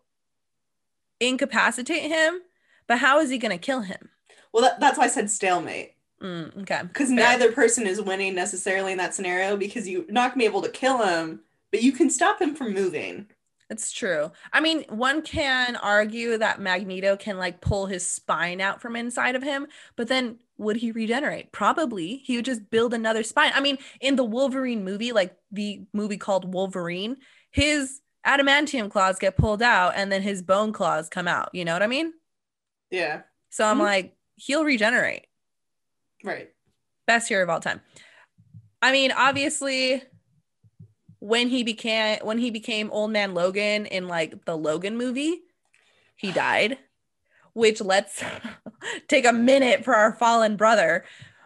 incapacitate him, but how is he going to kill him? Well, that's why I said stalemate. Okay. Because neither person is winning necessarily in that scenario because you're not going to be able to kill him, but you can stop him from moving. It's true. I mean, one can argue that Magneto can like pull his spine out from inside of him, but then would he regenerate? Probably. He would just build another spine. I mean, in the Wolverine movie, like the movie called Wolverine, his adamantium claws get pulled out and then his bone claws come out. You know what I mean? Yeah. So I'm like, he'll regenerate. Right. Best hero of all time. I mean, obviously, when he became Old Man Logan in like the Logan movie, he died, which let's take a minute for our fallen brother.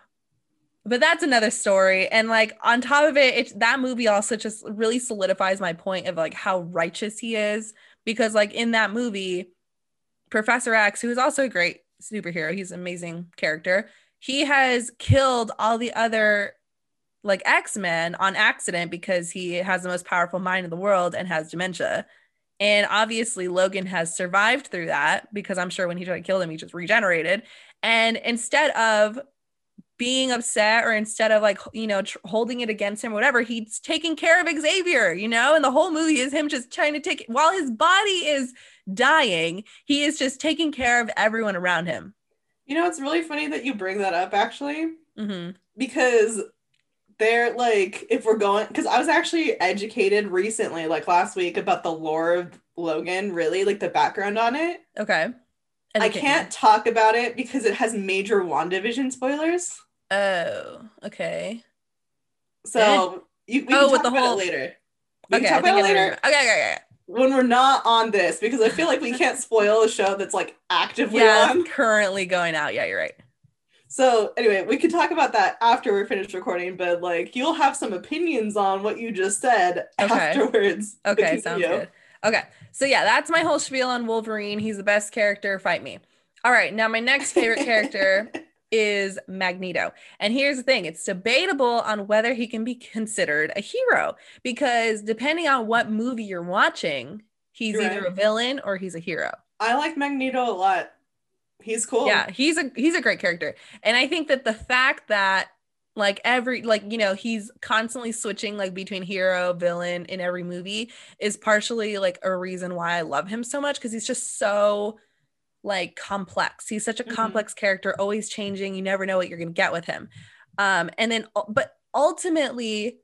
But that's another story. And like on top of it, that movie also just really solidifies my point of like how righteous he is, because like in that movie, Professor X, who is also a great superhero, he's an amazing character, he has killed all the other like X-Men on accident because he has the most powerful mind in the world and has dementia. And obviously Logan has survived through that because I'm sure when he tried to kill him, he just regenerated. And instead of being upset, or instead of like, you know, holding it against him or whatever, he's taking care of Xavier, you know, and the whole movie is him just trying to take, while his body is dying, he is just taking care of everyone around him. You know, it's really funny that you bring that up, actually, because they're like, if we're going, because I was actually educated recently, like last week, about the lore of Logan, really, like the background on it. Okay. I can't talk about it because it has major WandaVision spoilers. Oh, okay. So we can talk with the about whole... it later. We can talk about it later. Okay. When we're not on this, because I feel like we can't spoil a show that's like actively on. Currently going out. Yeah, you're right. So anyway, we can talk about that after we're finished recording, but like you'll have some opinions on what you just said afterwards. Okay, sounds good. Okay, so yeah, that's my whole spiel on Wolverine. He's the best character. Fight me. All right, now my next favorite character is Magneto. And here's the thing. It's debatable on whether he can be considered a hero, because depending on what movie you're watching, he's either a villain or he's a hero. I like Magneto a lot. He's cool. Yeah, he's a great character. And I think that the fact that like you know, he's constantly switching like between hero, villain in every movie is partially like a reason why I love him so much, because he's just so like complex. He's such a complex character, always changing. You never know what you're going to get with him. But ultimately,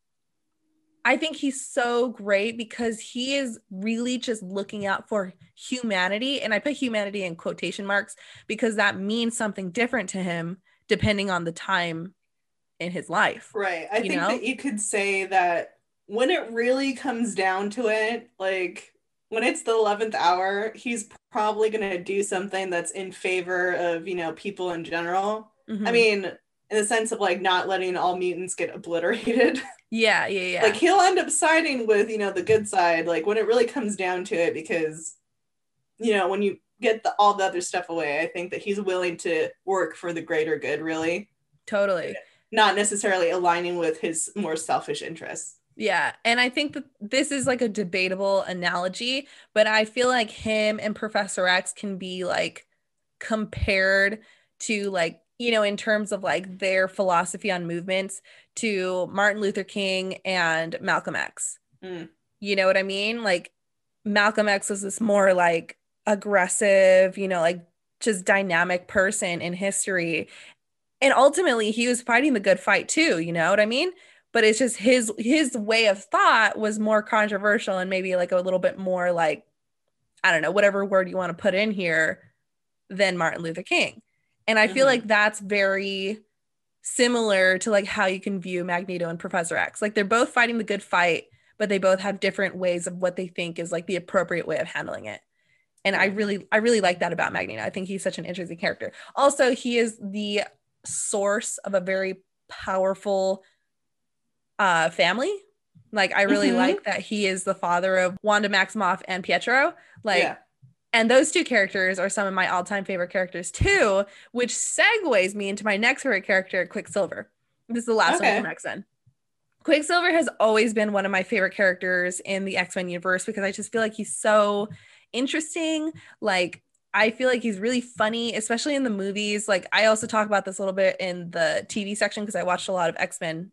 I think he's so great because he is really just looking out for humanity. And I put humanity in quotation marks because that means something different to him depending on the time in his life. Right. I think that you could say that when it really comes down to it, like when it's the 11th hour, he's probably going to do something that's in favor of, you know, people in general. I mean, in the sense of like not letting all mutants get obliterated. Yeah. Like he'll end up siding with, you know, the good side, like when it really comes down to it, because, you know, when you get all the other stuff away, I think that he's willing to work for the greater good, really. Totally. Not necessarily aligning with his more selfish interests. Yeah. And I think that this is like a debatable analogy, but I feel like him and Professor X can be like compared to like, you know, in terms of like their philosophy on movements to Martin Luther King and Malcolm X. You know what I mean? Like Malcolm X was this more like aggressive, you know, like just dynamic person in history. And ultimately he was fighting the good fight too, you know what I mean? But it's just his way of thought was more controversial and maybe like a little bit more like, I don't know, whatever word you want to put in here, than Martin Luther King. And I feel like that's very similar to like how you can view Magneto and Professor X. Like they're both fighting the good fight, but they both have different ways of what they think is like the appropriate way of handling it. And I really like that about Magneto. I think he's such an interesting character. Also, he is the source of a very powerful family. Like I really like that he is the father of Wanda Maximoff and Pietro. And those two characters are some of my all-time favorite characters too, which segues me into my next favorite character, Quicksilver. This is the last one from X-Men. Quicksilver has always been one of my favorite characters in the X-Men universe because I just feel like he's so interesting. Like I feel like he's really funny, especially in the movies. Like I also talk about this a little bit in the TV section because I watched a lot of X-Men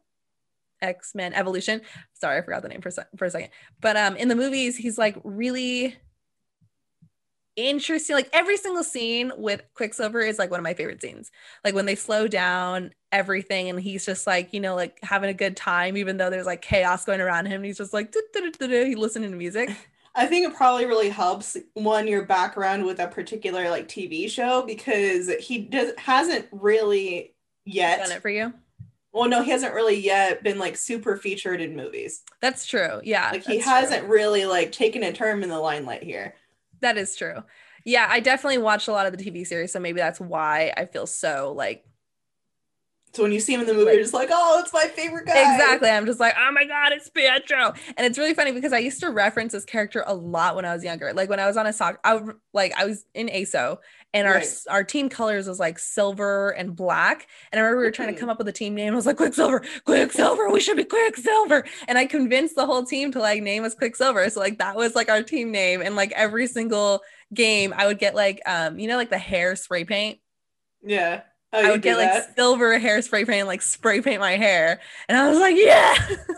Evolution. Sorry, I forgot the name for a second. But in the movies, he's like really interesting. Like every single scene with Quicksilver is like one of my favorite scenes. Like when they slow down everything and he's just like, you know, like having a good time, even though there's like chaos going around him. And he's just like, he listening to music. I think it probably really helps your background with a particular like TV show because he hasn't really yet done it for you. Well, no, he hasn't really yet been like super featured in movies. That's true. Yeah. Like he hasn't really like taken a turn in the limelight here. That is true. Yeah, I definitely watched a lot of the TV series, so maybe that's why I feel so like. So when you see him in the movie, you're just like, oh, it's my favorite guy. Exactly. I'm just like, oh my God, it's Pietro. And it's really funny because I used to reference this character a lot when I was younger. Like when I was on a soccer, I was in ASO and our team colors was like silver and black. And I remember we were trying to come up with a team name. I was like, Quicksilver, we should be Quicksilver. And I convinced the whole team to like name us Quicksilver. So like that was like our team name. And like every single game I would get like, you know, like the hair spray paint. Yeah. Oh, I you would do get like that? silver hairspray paint and like spray paint my hair. And I was like, yeah.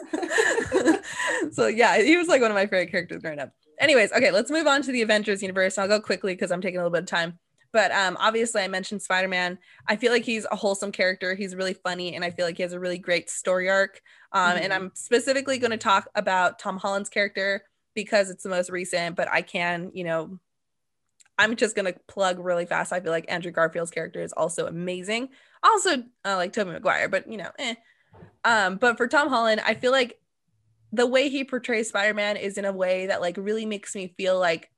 So yeah, he was like one of my favorite characters growing up. Anyways, okay, let's move on to the Avengers universe. I'll go quickly because I'm taking a little bit of time. But obviously I mentioned Spider-Man. I feel like he's a wholesome character. He's really funny, and I feel like he has a really great story arc. And I'm specifically going to talk about Tom Holland's character because it's the most recent, but I can, I'm just gonna plug really fast. I feel like Andrew Garfield's character is also amazing. Also, like Tobey Maguire, but But for Tom Holland, I feel like the way he portrays Spider-Man is in a way that like really makes me feel like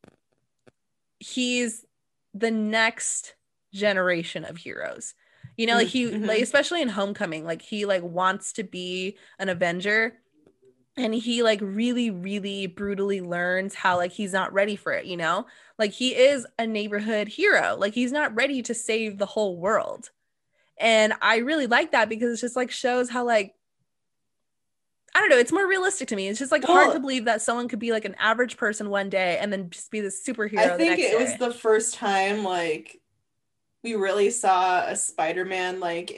he's the next generation of heroes. Like like especially in Homecoming, like he like wants to be an Avenger, and he like really really brutally learns how like he's not ready for it. Like he is a neighborhood hero, like he's not ready to save the whole world. And I really like that because it's just like shows how like I don't know, it's more realistic to me. It's just like hard to Well, believe that someone could be like an average person one day and then just be this I superhero the think next it was day. the first time like we really saw a Spider-Man like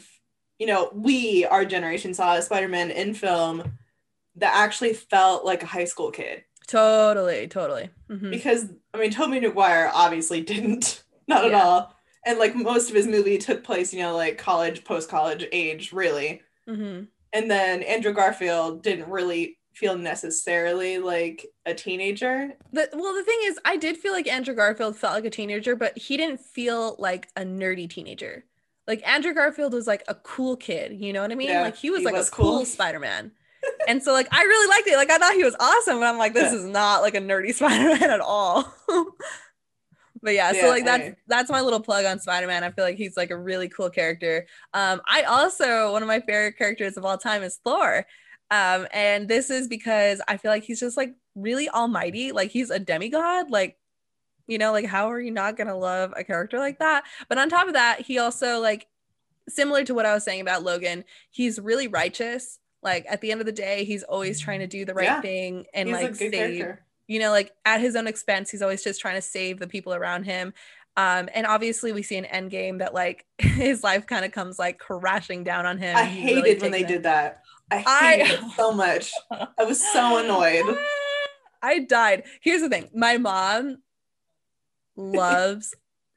we, our generation, saw a Spider-Man in film that actually felt like a high school kid. Totally. Because I mean, Tobey Maguire obviously didn't, not at Yeah. all. And like most of his movie took place, like college, post-college age, really. And then Andrew Garfield didn't really feel necessarily like a teenager. The thing is, I did feel like Andrew Garfield felt like a teenager, but he didn't feel like a nerdy teenager. Like Andrew Garfield was like a cool kid, you know what I mean? Yeah, Like he was he like a was cool. cool Spider-Man. And so like I really liked it. Like I thought he was awesome, but I'm like, this is not like a nerdy Spider-Man at all. But yeah, so like that's my little plug on Spider-Man. I feel like he's like a really cool character. I also, one of my favorite characters of all time is Thor. And this is because I feel like he's just like really almighty. Like he's a demigod. Like, like how are you not gonna love a character like that? But on top of that, he also like similar to what I was saying about Logan, he's really righteous. Like at the end of the day, he's always trying to do the right thing and he's a like good save, character. like at his own expense, he's always just trying to save the people around him. And obviously we see in Endgame that like his life kind of comes like crashing down on him. I hated when they did that. I hated it so much. I was so annoyed. I died. Here's the thing. My mom loves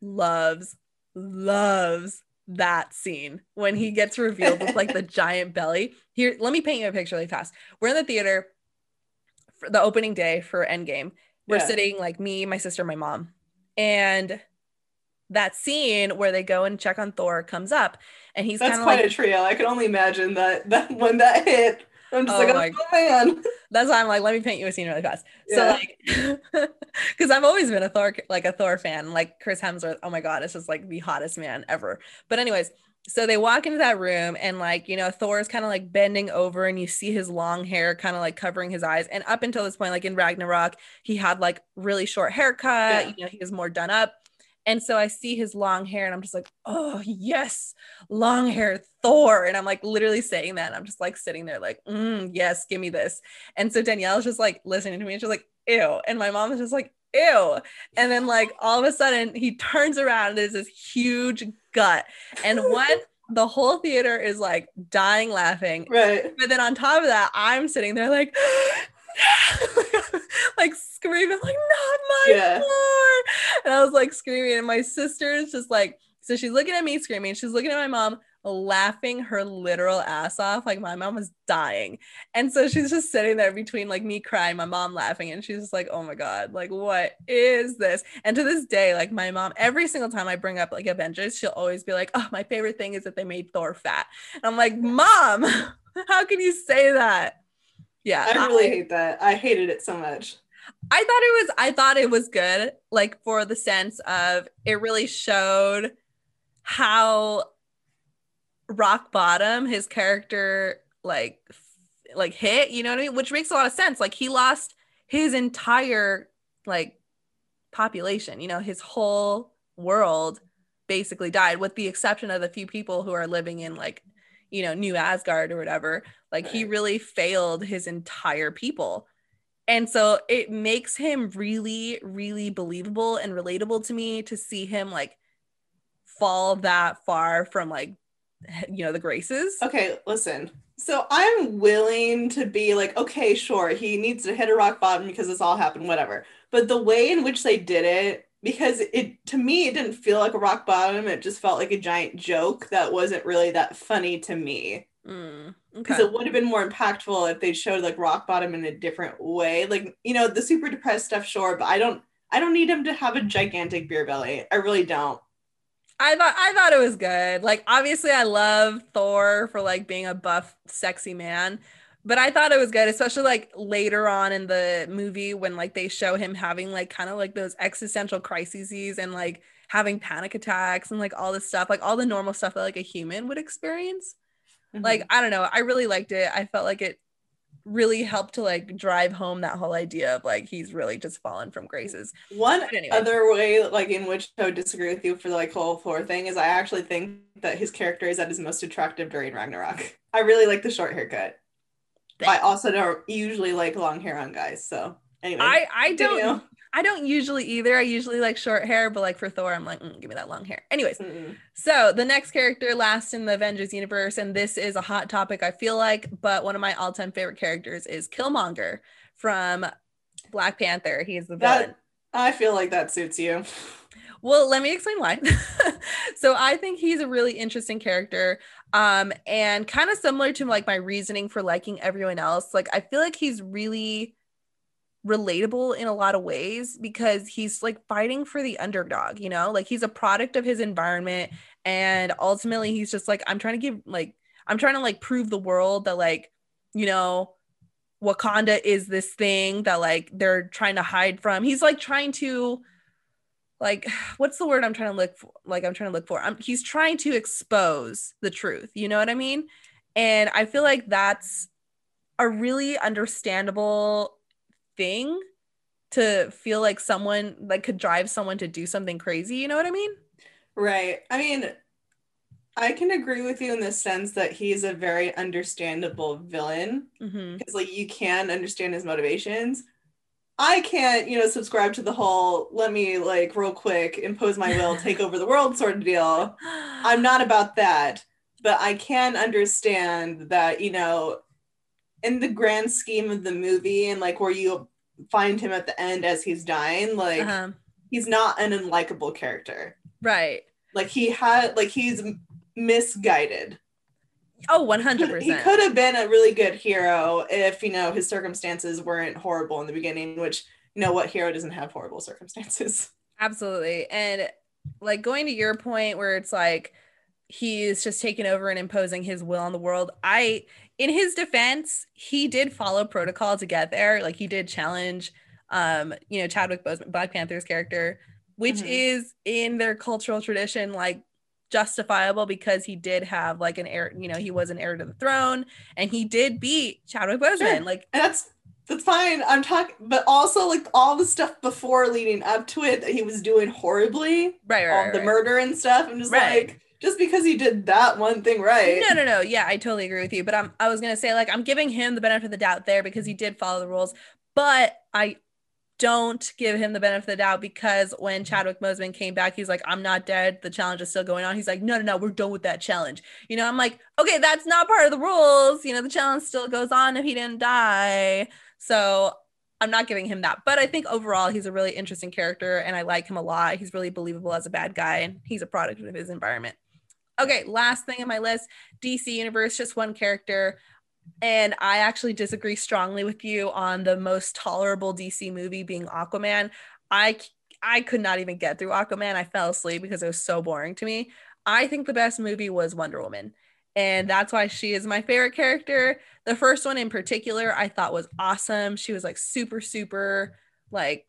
that scene when he gets revealed with like the giant belly. Here, let me paint you a picture really fast. We're in the theater for the opening day for Endgame. We're sitting like me, my sister, my mom. And that scene where they go and check on Thor comes up, and he's kind of quite like a trio. I can only imagine that when that hit, I'm just oh man. That's why I'm like, let me paint you a scene really fast. So like, because I've always been a Thor fan, like Chris Hemsworth. Oh my God, it's just like the hottest man ever. But anyways, so they walk into that room and like, Thor is kind of like bending over and you see his long hair kind of like covering his eyes. And up until this point, like in Ragnarok, he had like really short haircut, he was more done up. And so I see his long hair and I'm just like, oh, yes, long hair Thor. And I'm like literally saying that. And I'm just like sitting there like, yes, give me this. And so Danielle's just like listening to me and she's like, ew. And my mom is just like, ew. And then like all of a sudden he turns around and there's this huge gut. And the whole theater is like dying laughing. Right. But then on top of that, I'm sitting there like, like screaming like not my Thor. And I was like screaming, and my sister is just like, so she's looking at me screaming, she's looking at my mom laughing her literal ass off, like my mom was dying. And so she's just sitting there between like me crying, my mom laughing, and she's just like, oh my God, like what is this? And to this day, like my mom, every single time I bring up like Avengers, she'll always be like, oh, my favorite thing is that they made Thor fat. And I'm like, Mom, how can you say that? Yeah, I really hate that. I hated it so much. I thought it was good, like for the sense of it really showed how rock bottom his character like hit, you know what I mean? Which makes a lot of sense. Like he lost his entire like population, his whole world basically died with the exception of the few people who are living in like, New Asgard or whatever. Like he really failed his entire people. And so it makes him really, really believable and relatable to me to see him like fall that far from like, you know, the Graces. Okay, listen. So I'm willing to be like, okay, sure, he needs to hit a rock bottom because this all happened, whatever. But the way in which they did it, because it to me it didn't feel like a rock bottom, it just felt like a giant joke that wasn't really that funny to me. Because Okay. it would have been more impactful if they showed like rock bottom in a different way. Like, you know, the super depressed stuff, sure, but I don't need him to have a gigantic beer belly. I really don't. I thought it was good. Like obviously I love Thor for like being a buff, sexy man, but I thought it was good, especially like later on in the movie when like they show him having like kind of like those existential crises and like having panic attacks and like all this stuff, like all the normal stuff that like a human would experience. Like Mhm. I don't know, I really liked it. I felt like it really helped to like drive home that whole idea of like he's really just fallen from graces. One But anyway, other way, like in which I would disagree with you for the like whole Thor thing, is I actually think that his character is at his most attractive during Ragnarok. I really like the short haircut. I thanks. also don't usually like long hair on guys. So anyway, I continue. don't usually either. I usually like short hair, but like for Thor, I'm like, give me that long hair. Anyways, Mm-mm. so the next character last in the Avengers universe, and this is a hot topic, I feel like, but one of my all-time favorite characters is Killmonger from Black Panther. He is the villain. That I feel like that suits you. Well, let me explain why. So I think he's a really interesting character. And kind of similar to like my reasoning for liking everyone else. Like I feel like he's really relatable in a lot of ways because he's like fighting for the underdog, you know? Like he's a product of his environment and ultimately he's just like I'm trying to like prove the world that like, you know, Wakanda is this thing that like they're trying to hide from. He's like trying to like what's the word I'm trying to look for? Like I'm trying to look for. He's trying to expose the truth, you know what I mean? And I feel like that's a really understandable thing to feel like someone like could drive someone to do something crazy, you know what I mean? Right. I mean, I can agree with you in the sense that he's a very understandable villain Mm-hmm. because like you can understand his motivations. I can't, you know, subscribe to the whole let me like real quick impose my will, take over the world sort of deal. I'm not about that, but I can understand that, you know, in the grand scheme of the movie and like where you find him at the end as he's dying, like Uh-huh. he's not an unlikable character. Right. Like he's misguided. Oh, He 100%. could have been a really good hero if, you know, his circumstances weren't horrible in the beginning, which, you know, what hero doesn't have horrible circumstances? Absolutely. And like going to your point where it's like he's just taking over and imposing his will on the world. In his defense, he did follow protocol to get there. Like he did challenge, you know, Chadwick Boseman, Black Panther's character, which Mm-hmm. is in their cultural tradition, like justifiable because he did have like an heir, you know, he was an heir to the throne and he did beat Chadwick Sure. Boseman. And Like, that's fine. I'm talking, but also like all the stuff before leading up to it that he was doing horribly, right, right, all right, the right. murder and stuff. I'm just Right. like, just because he did that one thing right. No, no, no. Yeah, I totally agree with you. But I was gonna say, like, I'm giving him the benefit of the doubt there because he did follow the rules. But I don't give him the benefit of the doubt because when Chadwick Boseman came back, he's like, I'm not dead. The challenge is still going on. He's like, no, no, no, we're done with that challenge. You know, I'm like, okay, that's not part of the rules. You know, the challenge still goes on if he didn't die. So I'm not giving him that. But I think overall, he's a really interesting character and I like him a lot. He's really believable as a bad guy and he's a product of his environment. Okay, last thing on my list, DC Universe, just one character. And I actually disagree strongly with you on the most tolerable DC movie being Aquaman. I I could not even get through Aquaman. I fell asleep because it was so boring to me. I think the best movie was Wonder Woman. And that's why she is my favorite character. The first one in particular, I thought was awesome. She was like super, super, like,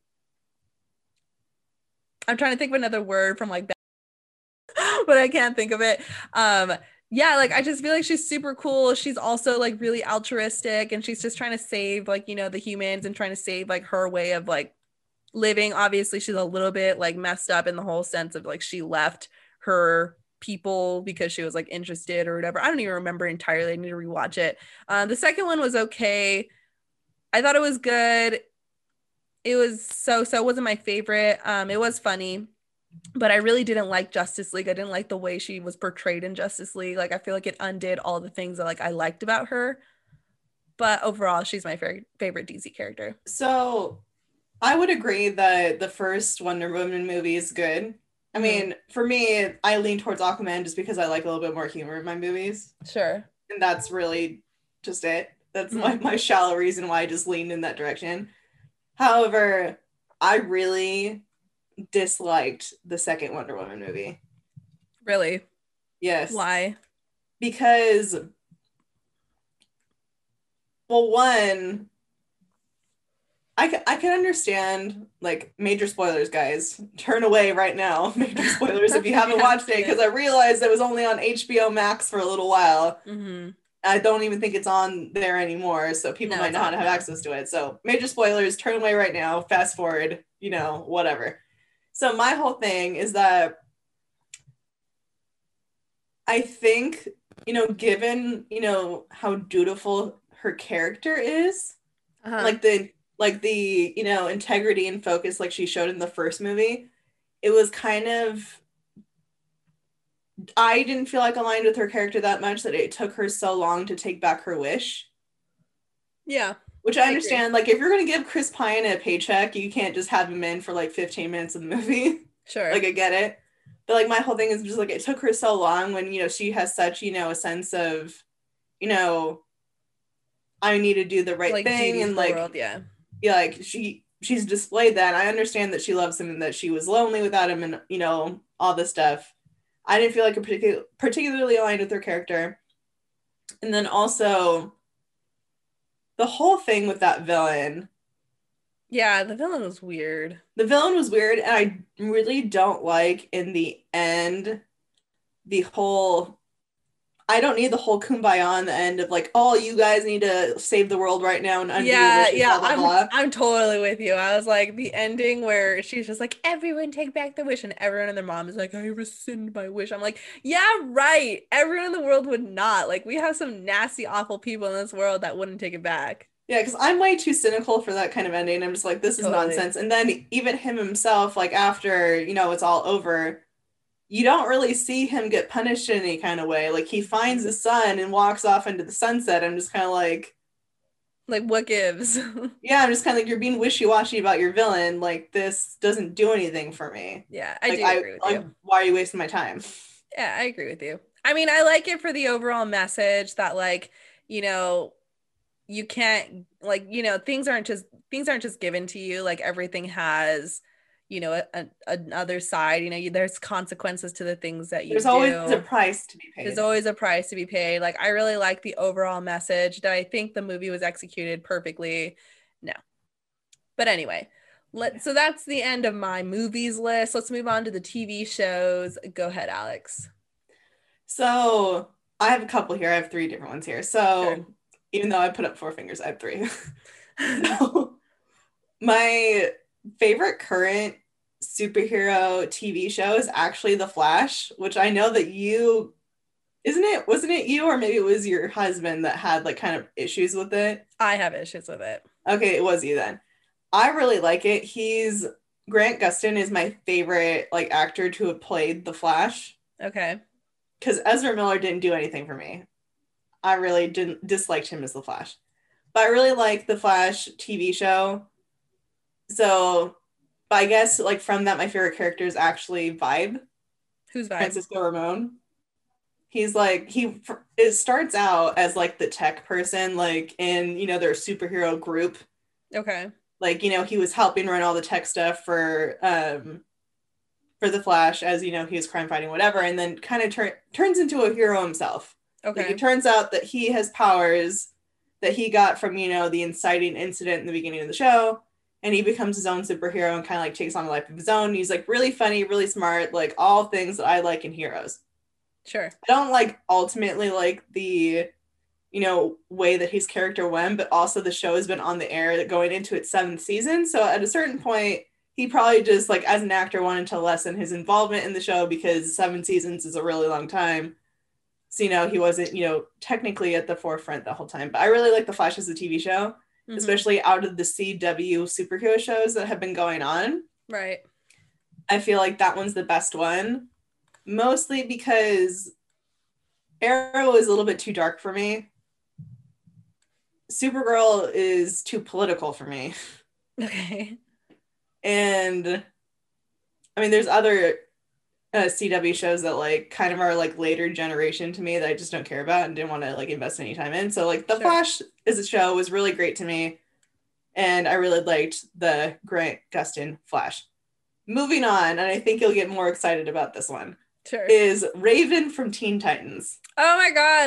I'm trying to think of another word from like but I can't think of it. Um, yeah, like I just feel like she's super cool. She's also like really altruistic and she's just trying to save like, you know, the humans and trying to save like her way of like living. Obviously, she's a little bit like messed up in the whole sense of like she left her people because she was like interested or whatever. I don't even remember entirely. I need to rewatch it. The second one was okay. I thought it was good. It was so, so it wasn't my favorite. It was funny. But I really didn't like Justice League. I didn't like the way she was portrayed in Justice League. Like, I feel like it undid all the things that like I liked about her. But overall, she's my favorite DC character. So I would agree that the first Wonder Woman movie is good. I mean, for me, I lean towards Aquaman just because I like a little bit more humor in my movies. Sure. And that's really just it. That's my shallow reason why I just leaned in that direction. However, I really disliked the second Wonder Woman movie. Really? Yes. Why? Because, well, one, I can understand, like, major spoilers, guys. Turn away right now. Major spoilers if you haven't watched it, because I realized it was only on HBO Max for a little while. I don't even think it's on there anymore, so people might not have access to it. So major spoilers, turn away right now, fast forward, whatever. So my whole thing is that I think, given, how dutiful her character is, like the integrity and focus like she showed in the first movie, it was kind of, I didn't feel like aligned with her character that much that it took her so long to take back her wish. Yeah. Which I understand. Like, if you're going to give Chris Pine a paycheck, you can't just have him in for like 15 minutes of the movie. Sure. Like, I get it. But like, my whole thing is just like, it took her so long when, she has such, a sense of, I need to do the right like, thing. And like, world, yeah, like she's displayed that. I understand that she loves him and that she was lonely without him and, all this stuff. I didn't feel like it particularly aligned with her character. And then also the whole thing with that villain. Yeah, the villain was weird. The villain was weird, and I really don't like, in the end, the whole, I don't need the whole kumbaya on the end of like, oh, you guys need to save the world right now and undo wishes, blah, blah, blah. I'm totally with you. I was like, the ending where she's just like, everyone take back the wish, and everyone and their mom is like, I rescind my wish. I'm like, yeah, right. Everyone in the world would not. Like, we have some nasty, awful people in this world that wouldn't take it back. Yeah, because I'm way too cynical for that kind of ending. I'm just like, this is nonsense. And then even him himself, like after, it's all over, you don't really see him get punished in any kind of way. Like, he finds his son and walks off into the sunset. I'm just kind of like, what gives? Yeah, I'm just kind of like, you're being wishy-washy about your villain. Like, this doesn't do anything for me. Yeah, I do agree with you. Why are you wasting my time? Yeah, I agree with you. I mean, I like it for the overall message that, like, you can't, like, things aren't just given to you. Like, everything has, another side. There's consequences to the things that you do. There's always a price to be paid. There's always a price to be paid. Like, I really like the overall message. That I think the movie was executed perfectly? No. But anyway, so that's the end of my movies list. Let's move on to the TV shows. Go ahead, Alex. So I have a couple here. I have 3 different ones here. So sure. Even though I put up 4 fingers, I have 3. So my favorite current superhero TV show is actually The Flash, which I know that wasn't it you, or maybe it was your husband that had like kind of issues with it? I have issues with it. Okay, it was you then. I really like it. Grant Gustin is my favorite like actor to have played The Flash. Okay. Because Ezra Miller didn't do anything for me. I really disliked him as The Flash. But I really like The Flash TV show. So, but I guess like from that, my favorite character is actually Vibe. Who's Vibe? Francisco Ramon. He's like, it starts out as like the tech person, like in, their superhero group. Okay. Like, he was helping run all the tech stuff for The Flash, as, he was crime fighting, whatever. And then kind of turns into a hero himself. Okay. Like, it turns out that he has powers that he got from, the inciting incident in the beginning of the show. And he becomes his own superhero and kind of like takes on a life of his own. He's like really funny, really smart, like all things that I like in heroes. Sure. I don't like ultimately like the, way that his character went, but also the show has been on the air going into its 7th season. So at a certain point, he probably just like as an actor wanted to lessen his involvement in the show because 7 seasons is a really long time. So, he wasn't, technically at the forefront the whole time. But I really like The Flash as a TV show. Mm-hmm. Especially out of the CW superhero shows that have been going on. Right. I feel like that one's the best one, mostly because Arrow is a little bit too dark for me. Supergirl is too political for me. Okay. And I mean, there's other CW shows that like kind of are like later generation to me that I just don't care about and didn't want to like invest any time in. So like The Flash as a show was really great to me, and I really liked the Grant Gustin Flash. Moving on, and I think you'll get more excited about this one. Sure. Is Raven from Teen Titans. Oh my God,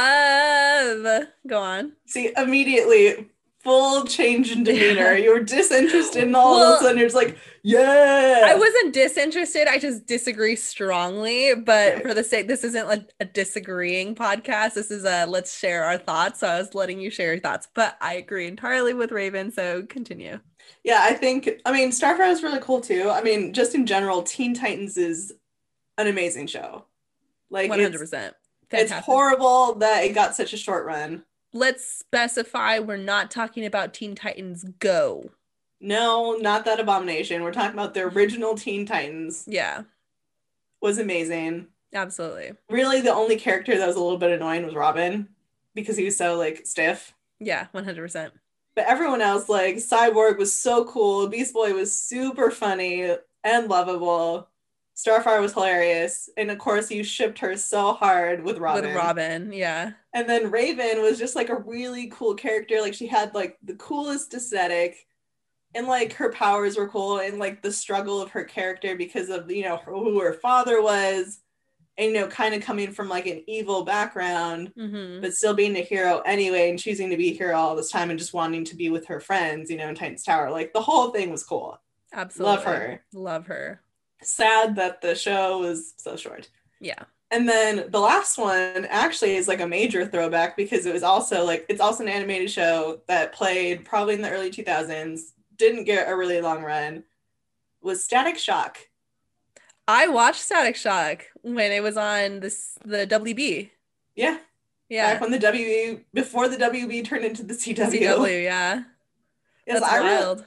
love. Go on. See, immediately full change in demeanor. You were disinterested, and all of a sudden you're just like, yeah. I wasn't disinterested. I just disagree strongly. But for the sake, this isn't a disagreeing podcast. This is a let's share our thoughts. So I was letting you share your thoughts. But I agree entirely with Raven. So continue. Yeah, I mean, Starfire is really cool too. I mean, just in general, Teen Titans is an amazing show. Like 100%. It's horrible that it got such a short run. Let's specify we're not talking about Teen Titans Go. No, not that abomination. We're talking about the original Teen Titans. Yeah. Was amazing. Absolutely. Really, the only character that was a little bit annoying was Robin because he was so like stiff. Yeah, 100%. But everyone else, like Cyborg was so cool. Beast Boy was super funny and lovable. Starfire was hilarious. And of course, you shipped her so hard with Robin. With Robin, yeah. And then Raven was just like a really cool character. Like she had like the coolest aesthetic. And like her powers were cool. And like the struggle of her character because of, you know, who her father was. And, you know, kind of coming from like an evil background, but still being a hero anyway and choosing to be a hero all this time and just wanting to be with her friends, you know, in Titan's Tower. Like the whole thing was cool. Absolutely. Love her. Love her. Sad that the show was so short. Yeah. And then the last one actually is like a major throwback because it was also like, it's also an animated show that played probably in the early 2000s, didn't get a really long run, was Static Shock. I watched Static Shock when it was on the WB. Yeah. Yeah. Back when the WB, before the WB turned into the CW. CW, yeah. Yes, That's wild.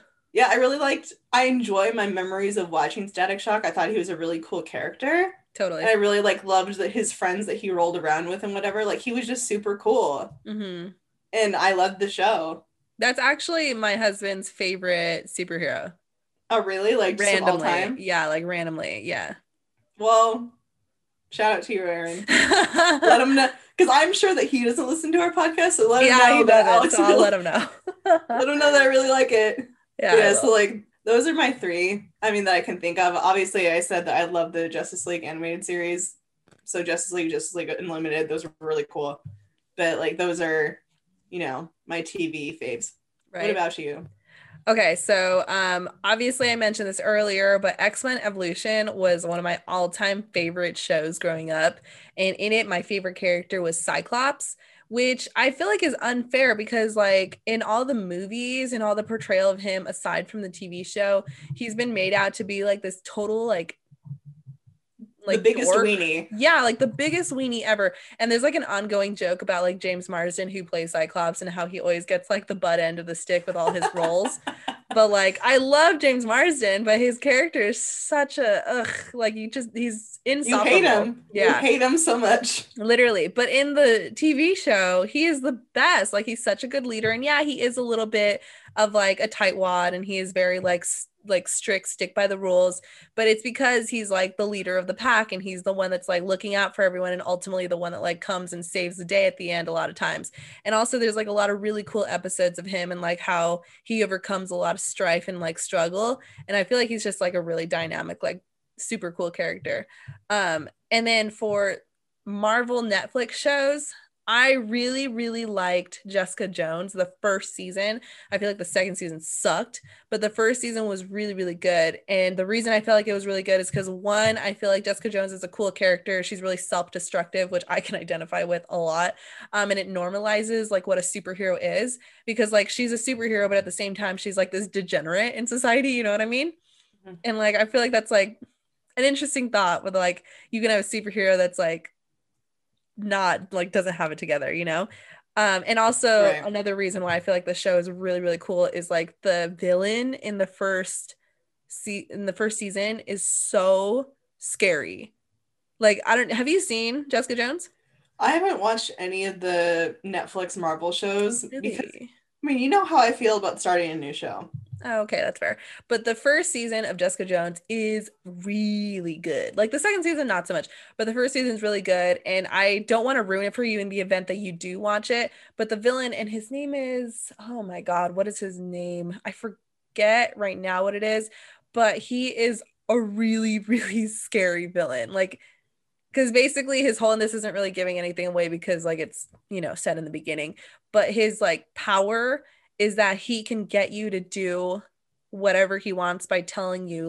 I enjoy my memories of watching Static Shock. I thought he was a really cool character. Totally. And I really like loved his friends that he rolled around with and whatever. Like he was just super cool. Mm-hmm. And I loved the show. That's actually my husband's favorite superhero. Oh, really? Like randomly? All time? Yeah, like randomly. Yeah. Well, shout out to you, Aaron. Let him know, because I'm sure that he doesn't listen to our podcast. So let him know that Alex. So I'll let him know. Let him know that I really like it. Yeah. So like those are my three. I mean, that I can think of. Obviously, I said that I love the Justice League animated series. So Justice League Unlimited, those are really cool. But like those are, you know, my TV faves. Right. What about you? Okay, so obviously I mentioned this earlier, but X-Men Evolution was one of my all-time favorite shows growing up. And in it, my favorite character was Cyclops, which I feel like is unfair because like in all the movies and all the portrayal of him, aside from the TV show, he's been made out to be like this total like the biggest dork. Weenie. Yeah, like the biggest weenie ever. And there's like an ongoing joke about like James Marsden, who plays Cyclops, and how he always gets like the butt end of the stick with all his roles. But like I love James Marsden, but his character is such a like he's insufferable. You hate him. Yeah. You hate him so much. Literally. But in the TV show, he is the best. Like he's such a good leader. And yeah, he is a little bit of like a tightwad, and he is very like strict, stick by the rules, but it's because he's like the leader of the pack, and he's the one that's like looking out for everyone, and ultimately the one that like comes and saves the day at the end a lot of times. And also there's like a lot of really cool episodes of him and like how he overcomes a lot of strife and like struggle, and I feel like he's just like a really dynamic, like super cool character. And then for Marvel Netflix shows, I really, really liked Jessica Jones the first season. I feel like the second season sucked, but the first season was really, really good. And the reason I felt like it was really good is because, one, I feel like Jessica Jones is a cool character. She's really self-destructive, which I can identify with a lot. And it normalizes like what a superhero is, because like she's a superhero, but at the same time, she's like this degenerate in society. You know what I mean? Mm-hmm. And like, I feel like that's like an interesting thought with like, you can have a superhero that's like, not like doesn't have it together, you know. And also another reason why I feel like the show is really, really cool is like the villain in the first in the first season is so scary. Like, have you seen Jessica Jones? I haven't watched any of the Netflix Marvel shows because, Really? I mean, you know how I feel about starting a new show. Oh, okay, that's fair. But the first season of Jessica Jones is really good. Like the second season, not so much, but the first season is really good. And I don't want to ruin it for you in the event that you do watch it. But the villain, and his name is, oh my God, what is his name? I forget right now what it is, but he is a really, really scary villain. Like, because basically his whole, and this isn't really giving anything away because like it's, said in the beginning, but his like power is that he can get you to do whatever he wants by telling you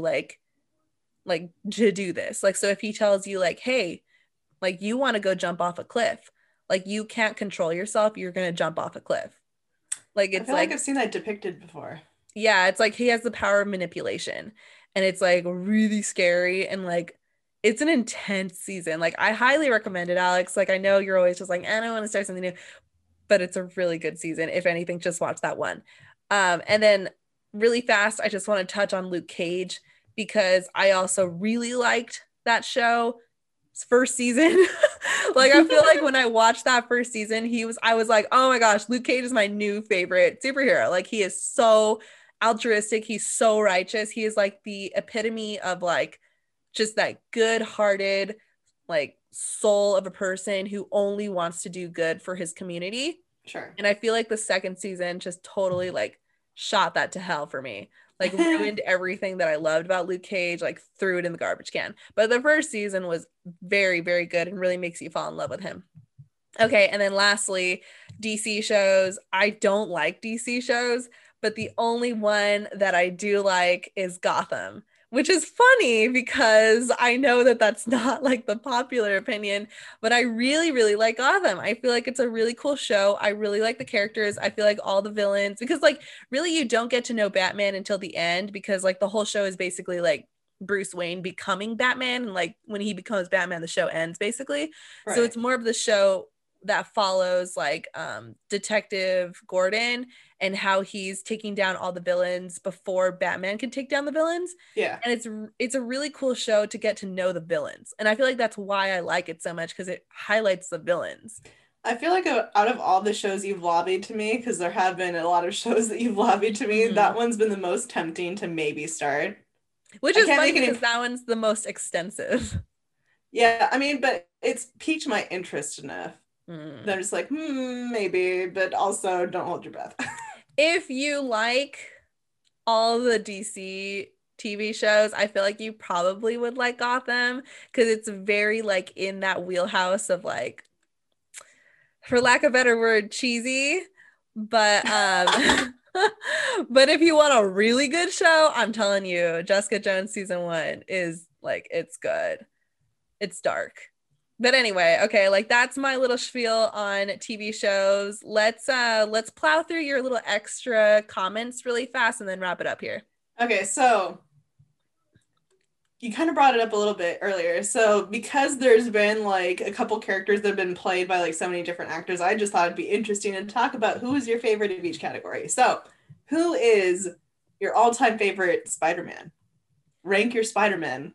like to do this. Like, so if he tells you like, hey, like you want to go jump off a cliff, like you can't control yourself, you're going to jump off a cliff. Like, I it's feel like like, I've seen that depicted before. yeah, it's like he has the power of manipulation, and it's like really scary, and like it's an intense season. Like I highly recommend it, Alex. Like I know you're always just like, I don't want to start something new, but it's a really good season. If anything, just watch that one. And then really fast, I just want to touch on Luke Cage because I also really liked that show first season. Like I feel like when I watched that first season, I was like, oh my gosh, Luke Cage is my new favorite superhero. Like he is so altruistic, he's so righteous. He is like the epitome of like just that good-hearted like soul of a person who only wants to do good for his community. Sure. And I feel like the second season just totally like shot that to hell for me. Like ruined everything that I loved about Luke Cage, like threw it in the garbage can. But the first season was very, very good and really makes you fall in love with him. Okay, and then lastly, DC shows. I don't like DC shows, but the only one that I do like is Gotham, which is funny because I know that that's not like the popular opinion, but I really, really like Gotham. I feel like it's a really cool show. I really like the characters. I feel like all the villains, because like really you don't get to know Batman until the end because like the whole show is basically like Bruce Wayne becoming Batman, and like when he becomes Batman, the show ends basically. Right. So it's more of the show that follows like Detective Gordon and how he's taking down all the villains before Batman can take down the villains. Yeah. And it's a really cool show to get to know the villains. And I feel like that's why I like it so much, because it highlights the villains. I feel like out of all the shows you've lobbied to me, because there have been a lot of shows that you've lobbied to me, that one's been the most tempting to maybe start. Which is funny because that one's the most extensive. Yeah, I mean, but it's piqued my interest enough. I'm just like, maybe, but also don't hold your breath. If you like all the DC TV shows, I feel like you probably would like Gotham because it's very like in that wheelhouse of like, for lack of a better word, cheesy. But but if you want a really good show, I'm telling you, Jessica Jones season 1 is like, it's good. It's dark. But anyway, okay, like that's my little spiel on TV shows. Let's plow through your little extra comments really fast and then wrap it up here. Okay, so you kind of brought it up a little bit earlier. So because there's been like a couple characters that have been played by like so many different actors, I just thought it'd be interesting to talk about who is your favorite of each category. So who is your all-time favorite Spider-Man? Rank your Spider-Man.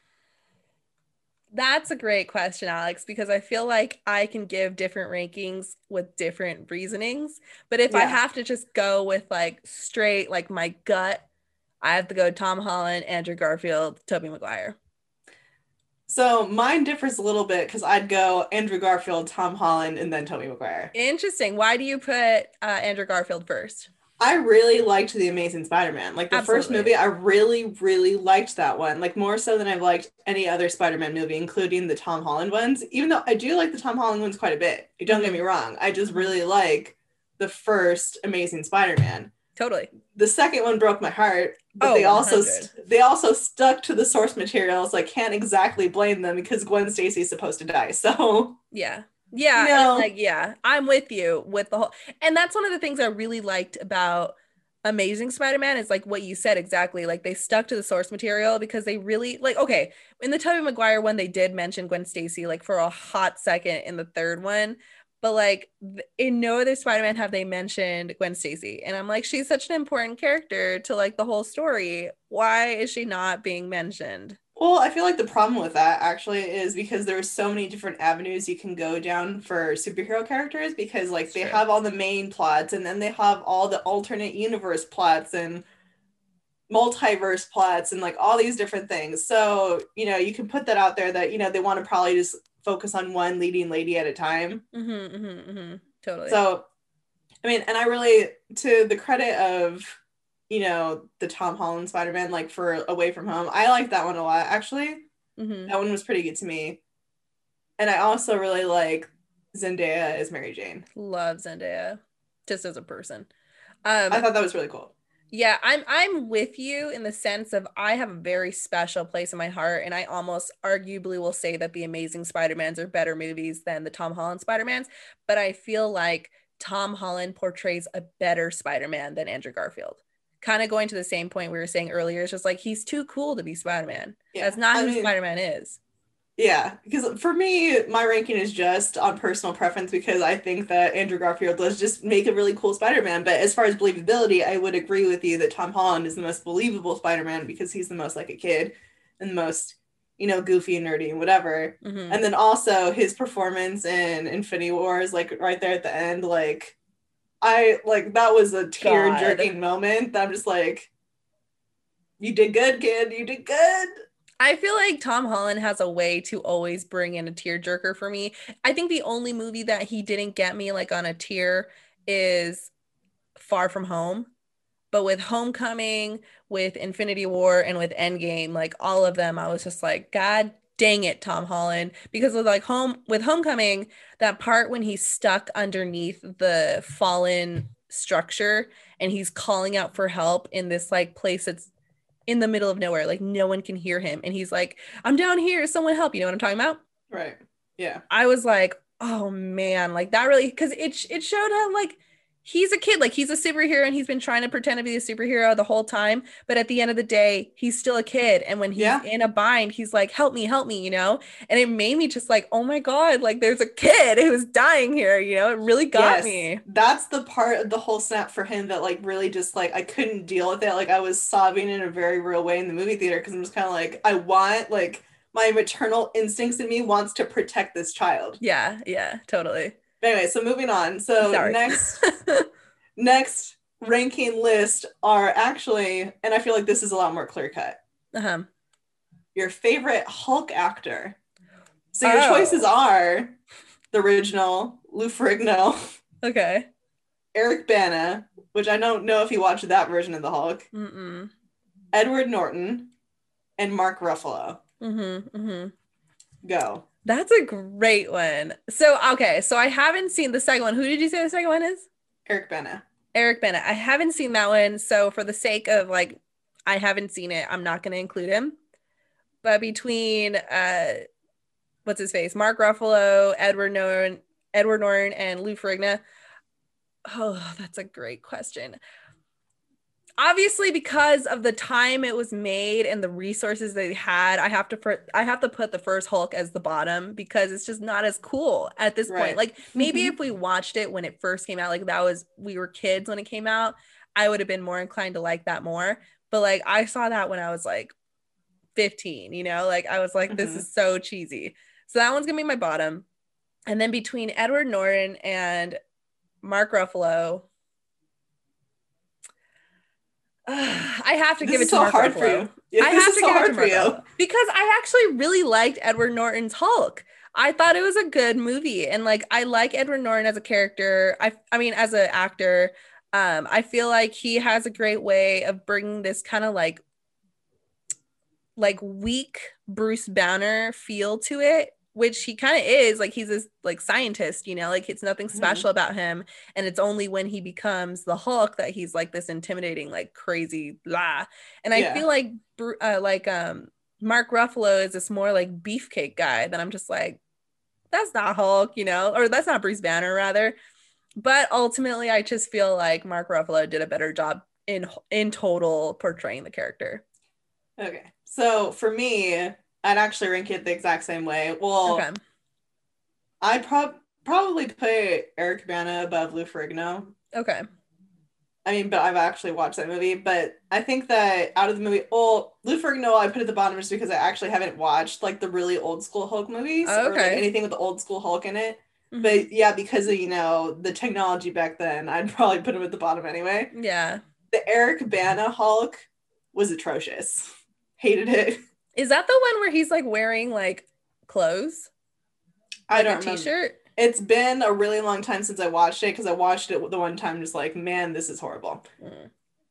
That's a great question, Alex, because I feel like I can give different rankings with different reasonings. But if I have to just go with like straight, like my gut, I have to go Tom Holland, Andrew Garfield, Tobey Maguire. So mine differs a little bit because I'd go Andrew Garfield, Tom Holland, and then Tobey Maguire. Interesting. Why do you put Andrew Garfield first? I really liked The Amazing Spider-Man. Like the first movie, I really, really liked that one. Like more so than I've liked any other Spider-Man movie, including the Tom Holland ones. Even though I do like the Tom Holland ones quite a bit. Don't get me wrong. I just really like the first Amazing Spider-Man. Totally. The second one broke my heart, but they also stuck to the source material, so I can't exactly blame them because Gwen Stacy's supposed to die. So yeah. Yeah, like I'm with you with the whole, and that's one of the things I really liked about Amazing Spider-Man is like what you said exactly. Like they stuck to the source material because they really like, okay, in the Tobey Maguire one, they did mention Gwen Stacy like for a hot second in the third one, but like in no other Spider-Man have they mentioned Gwen Stacy. And I'm like, she's such an important character to like the whole story. Why is she not being mentioned? Well, I feel like the problem with that actually is because there's so many different avenues you can go down for superhero characters because like It's they true. have all the main plots and then they have all the alternate universe plots and multiverse plots and like all these different things. So, you know, you can put that out there that, you know, they want to probably just focus on one leading lady at a time. Totally. So, I mean, and I really, to the credit of, you know, the Tom Holland Spider-Man, like for Away From Home, I like that one a lot, actually. That one was pretty good to me. And I also really like Zendaya as Mary Jane. Love Zendaya, just as a person. I thought that was really cool. Yeah, I'm with you in the sense of I have a very special place in my heart, and I almost arguably will say that the Amazing Spider-Mans are better movies than the Tom Holland Spider-Mans, but I feel like Tom Holland portrays a better Spider-Man than Andrew Garfield. Kind of going to the same point we were saying earlier, it's just like he's too cool to be Spider-Man. Yeah. That's not who Spider-Man is. Yeah, because for me, my ranking is just on personal preference because I think that Andrew Garfield does just make a really cool Spider-Man. But as far as believability, I would agree with you that Tom Holland is the most believable Spider-Man because he's the most like a kid and the most, you know, goofy and nerdy and whatever. And then also his performance in Infinity Wars, like right there at the end, like I like that was a tear-jerking moment. I'm just like, you did good, kid. You did good. I feel like Tom Holland has a way to always bring in a tearjerker for me. I think the only movie that he didn't get me like on a tear is Far From Home. But with Homecoming, with Infinity War, and with Endgame, like all of them, I was just like, God dang it, Tom Holland. Because with like with Homecoming, that part when he's stuck underneath the fallen structure and he's calling out for help in this like place that's in the middle of nowhere, like no one can hear him, and he's like, I'm down here, someone help. You know what I'm talking about? Right. Yeah. I was like, oh man, like that really, because it showed how like he's a kid, like he's a superhero and he's been trying to pretend to be a superhero the whole time, but at the end of the day he's still a kid, and when he's in a bind he's like, help me, you know. And it made me just like, oh my god, like there's a kid who's dying here, you know. It really got me. That's the part of the whole snap for him that like really just like I couldn't deal with it. Like I was sobbing in a very real way in the movie theater because I'm just kind of like, I want like my maternal instincts in me wants to protect this child. Yeah, totally. But anyway, so moving on. So next ranking list are actually, and I feel like this is a lot more clear cut. Your favorite Hulk actor. So your choices are the original Lou Ferrigno. Okay. Eric Bana, which I don't know if you watched that version of the Hulk. Edward Norton, and Mark Ruffalo. Go. That's a great one. So, okay. So I haven't seen the second one. Who did you say the second one is? Eric Bana. Eric Bana. I haven't seen that one. So for the sake of like, I haven't seen it, I'm not going to include him. But between, what's his face? Mark Ruffalo, Edward Norton, and Lou Ferrigno. Oh, that's a great question. Obviously, because of the time it was made and the resources they had, I have to put the first Hulk as the bottom because it's just not as cool at this point. Like maybe if we watched it when it first came out, like we were kids when it came out, I would have been more inclined to like that more. But like I saw that when I was like 15, you know, like I was like, this is so cheesy. So that one's gonna be my bottom. And then between Edward Norton and Mark Ruffalo, I have to give it to Mark Ruffalo. I have to give it to Mark Ruffalo because I actually really liked Edward Norton's Hulk. I thought it was a good movie, and like I like Edward Norton as a character. I mean, as an actor, I feel like he has a great way of bringing this kind of like weak Bruce Banner feel to it, which he kind of is. Like he's this like scientist, you know, like it's nothing special about him, and it's only when he becomes the Hulk that he's like this intimidating, like crazy blah. And I feel like Mark Ruffalo is this more like beefcake guy that I'm just like, that's not Hulk, you know, or that's not Bruce Banner rather. But ultimately I just feel like Mark Ruffalo did a better job in total portraying the character. Okay, so for me, I'd actually rank it the exact same way. Well, probably put Eric Bana above Lou Ferrigno. Okay. I mean, but I've actually watched that movie. But I think that out of the movie, well, Lou Ferrigno I put at the bottom just because I actually haven't watched like the really old school Hulk movies or like Okay. anything with the old school Hulk in it. Mhm. But yeah, because of, you know, the technology back then, I'd probably put him at the bottom anyway. Yeah. The Eric Bana Hulk was atrocious. Hated it. Is that the one where he's like wearing like clothes? I Like don't a remember. t-shirt? It's been a really long time since I watched it because I watched it the one time just like, man, this is horrible. Mm.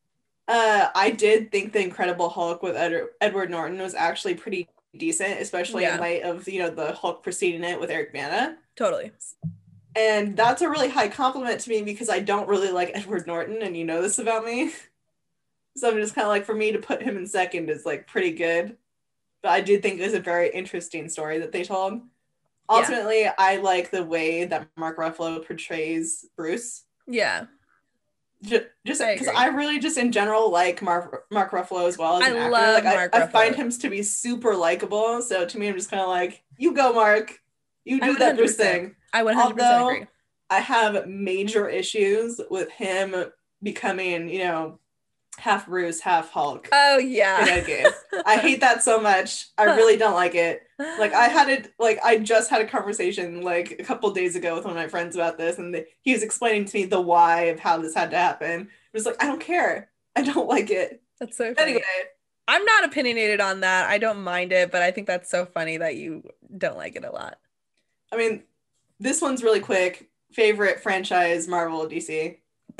I did think The Incredible Hulk with Edward Norton was actually pretty decent, especially in light of, you know, the Hulk preceding it with Eric Bana. Totally. And that's a really high compliment to me because I don't really like Edward Norton, and you know this about me. So I'm just kind of like, for me to put him in second is like pretty good. But I do think it was a very interesting story that they told. Ultimately, I like the way that Mark Ruffalo portrays Bruce. Yeah. Just because I really just in general like Mark Ruffalo as well as an actor. Love like Mark I Ruffalo. find him to be super likable. So to me, I'm just kind of like, you go, Mark. You do that 100%. Bruce thing. I 100% Although agree. I have major issues with him becoming, you know, half Bruce, half Hulk. Oh yeah. I hate that so much. I really don't like it. Like I just had a conversation like a couple days ago with one of my friends about this, and he was explaining to me the why of how this had to happen. It was like, I don't care. I don't like it. That's so funny. Anyway, I'm not opinionated on that. I don't mind it, but I think that's so funny that you don't like it a lot. I mean, this one's really quick. Favorite franchise, Marvel or DC?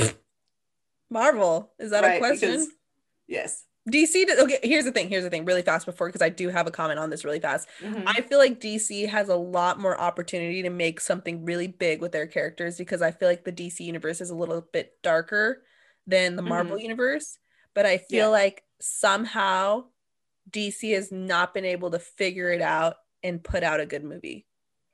Marvel. Is that a question? Yes. DC, okay, here's the thing, really fast before, because I do have a comment on this really fast. Mm-hmm. I feel like DC has a lot more opportunity to make something really big with their characters, because I feel like the DC universe is a little bit darker than the Marvel universe, but I feel like somehow DC has not been able to figure it out and put out a good movie.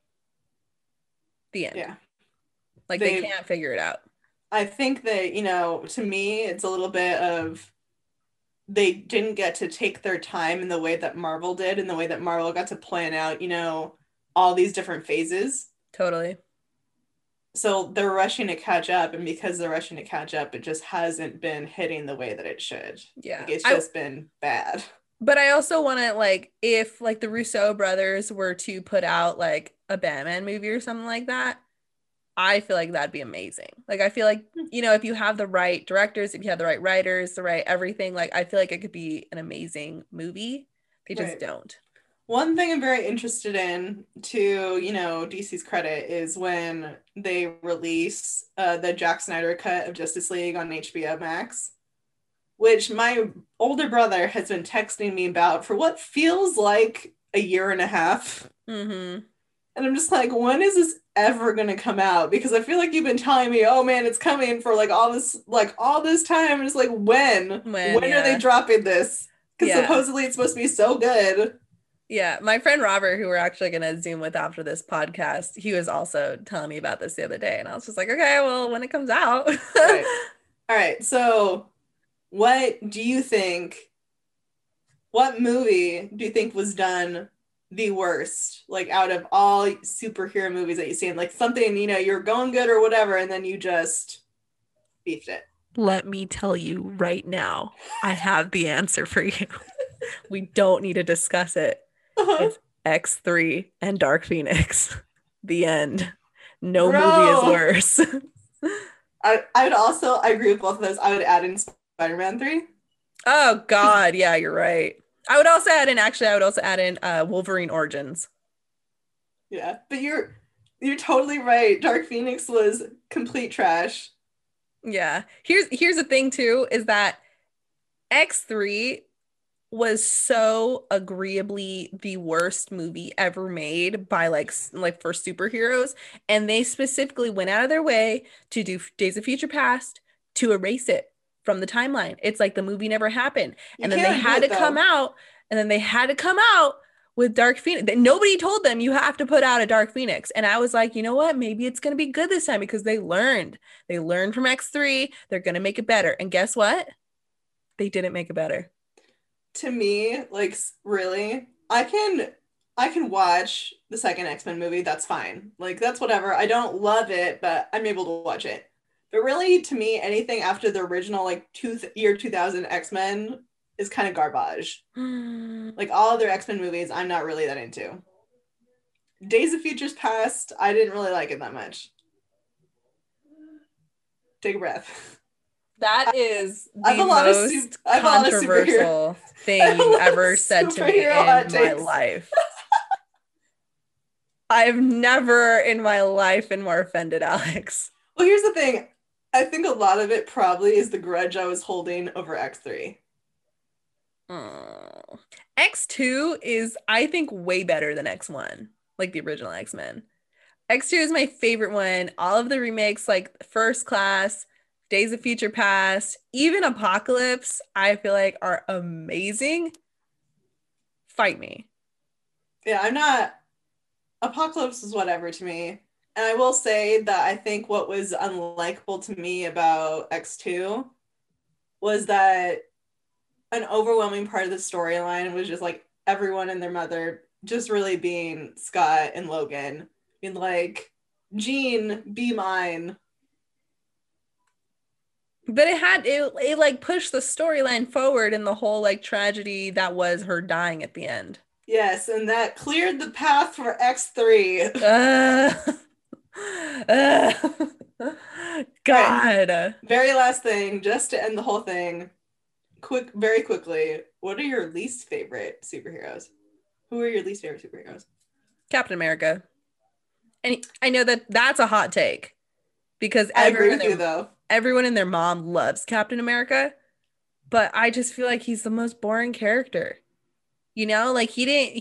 The end. Yeah. Like they can't figure it out. I think that, you know, to me, it's a little bit of they didn't get to take their time in the way that Marvel did, in the way that Marvel got to plan out, you know, all these different phases. Totally. So they're rushing to catch up, and because they're rushing to catch up, it just hasn't been hitting the way that it should. Yeah. Like, it's just been bad. But I also want to, like, if like the Russo brothers were to put out like a Batman movie or something like that, I feel like that'd be amazing. Like, I feel like, you know, if you have the right directors, if you have the right writers, the right everything, like, I feel like it could be an amazing movie. They just don't. One thing I'm very interested in, to, you know, DC's credit, is when they release the Zack Snyder cut of Justice League on HBO Max, which my older brother has been texting me about for what feels like a year and a half. Mm-hmm. And I'm just like, when is this ever gonna come out? Because I feel like you've been telling me, oh man, it's coming for like all this time. And it's like, when are they dropping this? Because supposedly it's supposed to be so good. Yeah, my friend Robert, who we're actually gonna Zoom with after this podcast, he was also telling me about this the other day, and I was just like, okay, well, when it comes out. Right. All right. So, what movie do you think was done the worst, like out of all superhero movies that you've seen? Like something, you know, you're going good or whatever, and then you just beefed it. Let me tell you right now, I have the answer for you. We don't need to discuss it. It's X3 and Dark Phoenix. The end. No movie is worse. I agree with both of those. I would add in Spider-Man 3. Oh God, yeah, you're right. I would also add in Wolverine Origins. Yeah, but you're totally right. Dark Phoenix was complete trash. Yeah. Here's the thing too, is that X3 was so agreeably the worst movie ever made by like for superheroes, and they specifically went out of their way to do Days of Future Past to erase it from the timeline. It's like the movie never happened. And then they had to come out with Dark Phoenix. Nobody told them you have to put out a Dark Phoenix. And I was like, you know what? Maybe it's going to be good this time, because they learned from X3. They're going to make it better. And guess what? They didn't make it better. To me, like, really, I I can watch the second X-Men movie. That's fine. Like, that's whatever. I don't love it, but I'm able to watch it. But really, to me, anything after the original, like, year 2000 X-Men is kind of garbage. Like, all other X-Men movies, I'm not really that into. Days of Futures Past, I didn't really like it that much. Take a breath. That is the most controversial thing you've ever said to me in my life. I've never in my life been more offended, Alex. Well, here's the thing. I think a lot of it probably is the grudge I was holding over X3. X2 is, I think, way better than X1, like the original X-Men. X2 is my favorite one. All of the remakes, like First Class, Days of Future Past, even Apocalypse, I feel like are amazing. Fight me. Yeah, I'm not... Apocalypse is whatever to me. And I will say that I think what was unlikable to me about X2 was that an overwhelming part of the storyline was just like everyone and their mother just really being Scott and Logan. Being like, Jean, be mine. But it like pushed the storyline forward in the whole like tragedy that was her dying at the end. Yes, and that cleared the path for X3. God. Right. Very last thing, just to end the whole thing, very quickly, what are your least favorite superheroes? Who are your least favorite superheroes? Captain America. And I know that that's a hot take because I agree with you, though. Everyone and their mom loves Captain America, but I just feel like he's the most boring character. You know, like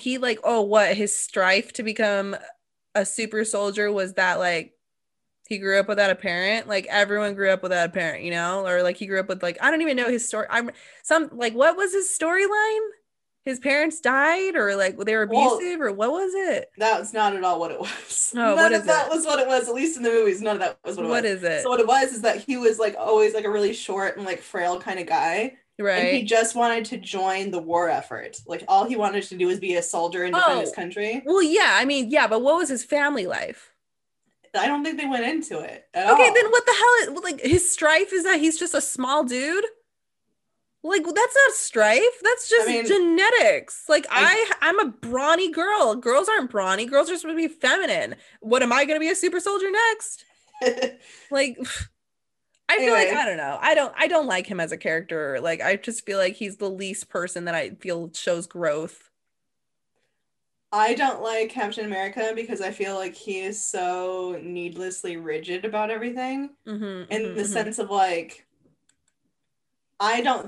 his strife to become a super soldier was that like he grew up without a parent. Like everyone grew up without a parent, you know, or like he grew up with like, I don't even know his story. What was his storyline? His parents died or like they were abusive or what was it? That's not at all what it was. No, None of that was what it was, at least in the movies. None of that was what it was. What is it? So what it was is that he was like always like a really short and like frail kind of guy. Right. And he just wanted to join the war effort. Like all he wanted to do was be a soldier and defend his country. Well, yeah, I mean, yeah, but what was his family life? I don't think they went into it at all. Okay, then what the hell is like his strife is that he's just a small dude? Like that's not strife. That's just genetics. Like I'm a brawny girl. Girls aren't brawny. Girls are supposed to be feminine. What am I going to be a super soldier next? Like I feel like I don't know. I don't like him as a character. Like I just feel like he's the least person that I feel shows growth. I don't like Captain America because I feel like he is so needlessly rigid about everything. In the sense of like, I know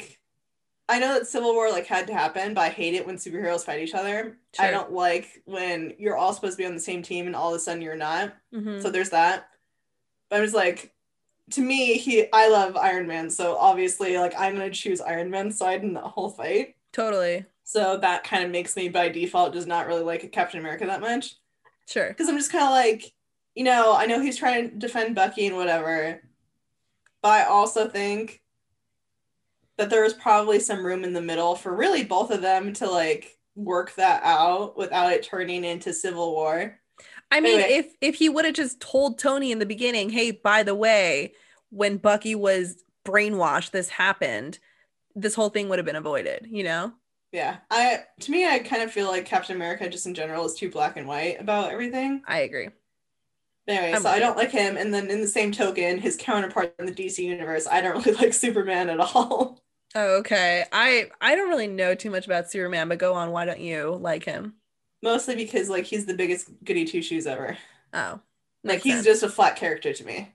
that Civil War like had to happen, but I hate it when superheroes fight each other. Sure. I don't like when you're all supposed to be on the same team and all of a sudden you're not. So there's that. But I was like, to me, I love Iron Man, so obviously like I'm gonna choose Iron Man's side in the whole fight. Totally. So that kind of makes me by default just not really like Captain America that much. Sure. Because I'm just kind of like, you know, I know he's trying to defend Bucky and whatever, but I also think that there was probably some room in the middle for really both of them to like work that out without it turning into Civil War. I mean, anyway, if he would have just told Tony in the beginning, hey, by the way, when Bucky was brainwashed, this happened, this whole thing would have been avoided, you know? Yeah. To me, I kind of feel like Captain America just in general is too black and white about everything. I agree. But anyway, so I don't like him. And then in the same token, his counterpart in the DC universe, I don't really like Superman at all. Oh, okay. I don't really know too much about Superman, but go on. Why don't you like him? Mostly because like he's the biggest goody two shoes ever. Oh, like he's just a flat character to me.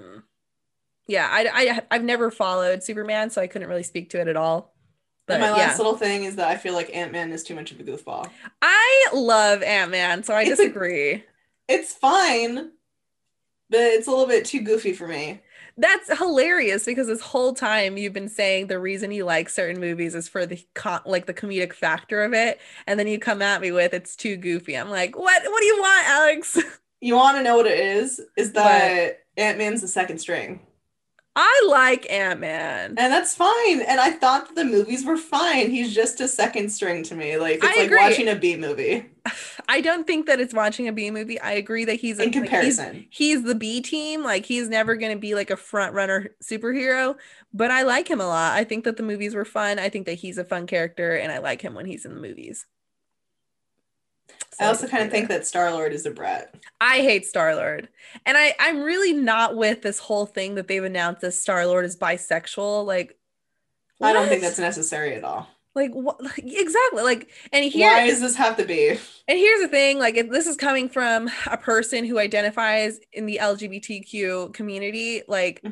Yeah, I've never followed Superman, so I couldn't really speak to it at all. But and my last little thing is that I feel like Ant-Man is too much of a goofball. I love Ant-Man, so I disagree. It's fine, but it's a little bit too goofy for me. That's hilarious because this whole time you've been saying the reason you like certain movies is for the the comedic factor of it, and then you come at me with it's too goofy. I'm like, what do you want, Alex? You want to know what it is that Ant-Man's the second string. I like Ant-Man. And that's fine. And I thought the movies were fine. He's just a second string to me. Like it's like watching a B movie. I don't think that it's watching a B movie. I agree that he's in comparison. Like, he's the B team. Like he's never going to be like a front runner superhero, but I like him a lot. I think that the movies were fun. I think that he's a fun character and I like him when he's in the movies. So I also kind of think that Star-Lord is a brat. I hate Star-Lord. And I'm really not with this whole thing that they've announced that Star-Lord is bisexual. Like, what? I don't think that's necessary at all. Like, what? Exactly. Like, and here, why does this have to be? And here's the thing, like, this is coming from a person who identifies in the LGBTQ community. Like,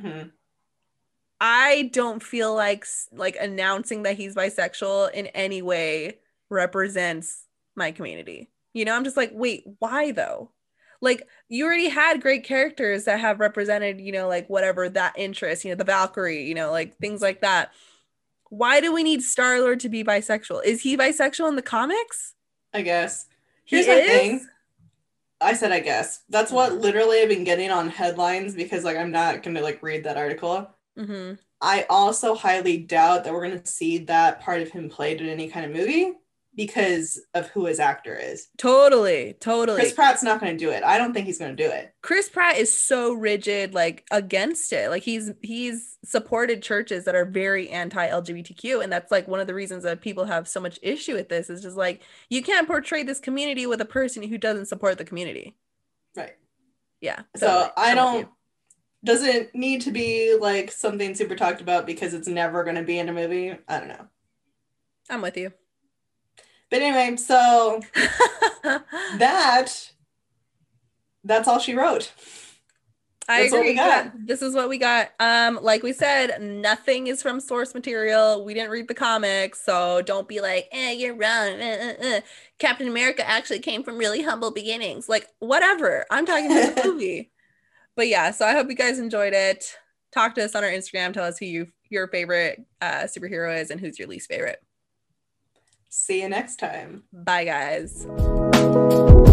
I don't feel like announcing that he's bisexual in any way represents my community. You know, I'm just like, wait, why though? Like, you already had great characters that have represented, you know, like whatever that interest, you know, the Valkyrie, you know, like things like that. Why do we need Star-Lord to be bisexual? Is he bisexual in the comics? I guess. Here's my thing. I said I guess. That's what literally I've been getting on headlines because like I'm not going to like read that article. I also highly doubt that we're going to see that part of him played in any kind of movie because of who his actor is. Totally. Chris Pratt's not going to do it. I don't think he's going to do it. Chris Pratt is so rigid, like against it. Like he's supported churches that are very anti-LGBTQ, and that's like one of the reasons that people have so much issue with this. Is just like you can't portray this community with a person who doesn't support the community. Right. Yeah. So I don't. Doesn't need to be like something super talked about because it's never going to be in a movie. I don't know. I'm with you. But anyway, so that's all she wrote. I agree. Yeah, this is what we got. Like we said, nothing is from source material. We didn't read the comics, so don't be like, you're wrong. Captain America actually came from really humble beginnings. Like, whatever. I'm talking about the movie. But yeah, so I hope you guys enjoyed it. Talk to us on our Instagram. Tell us who your favorite superhero is and who's your least favorite. See you next time. Bye, guys.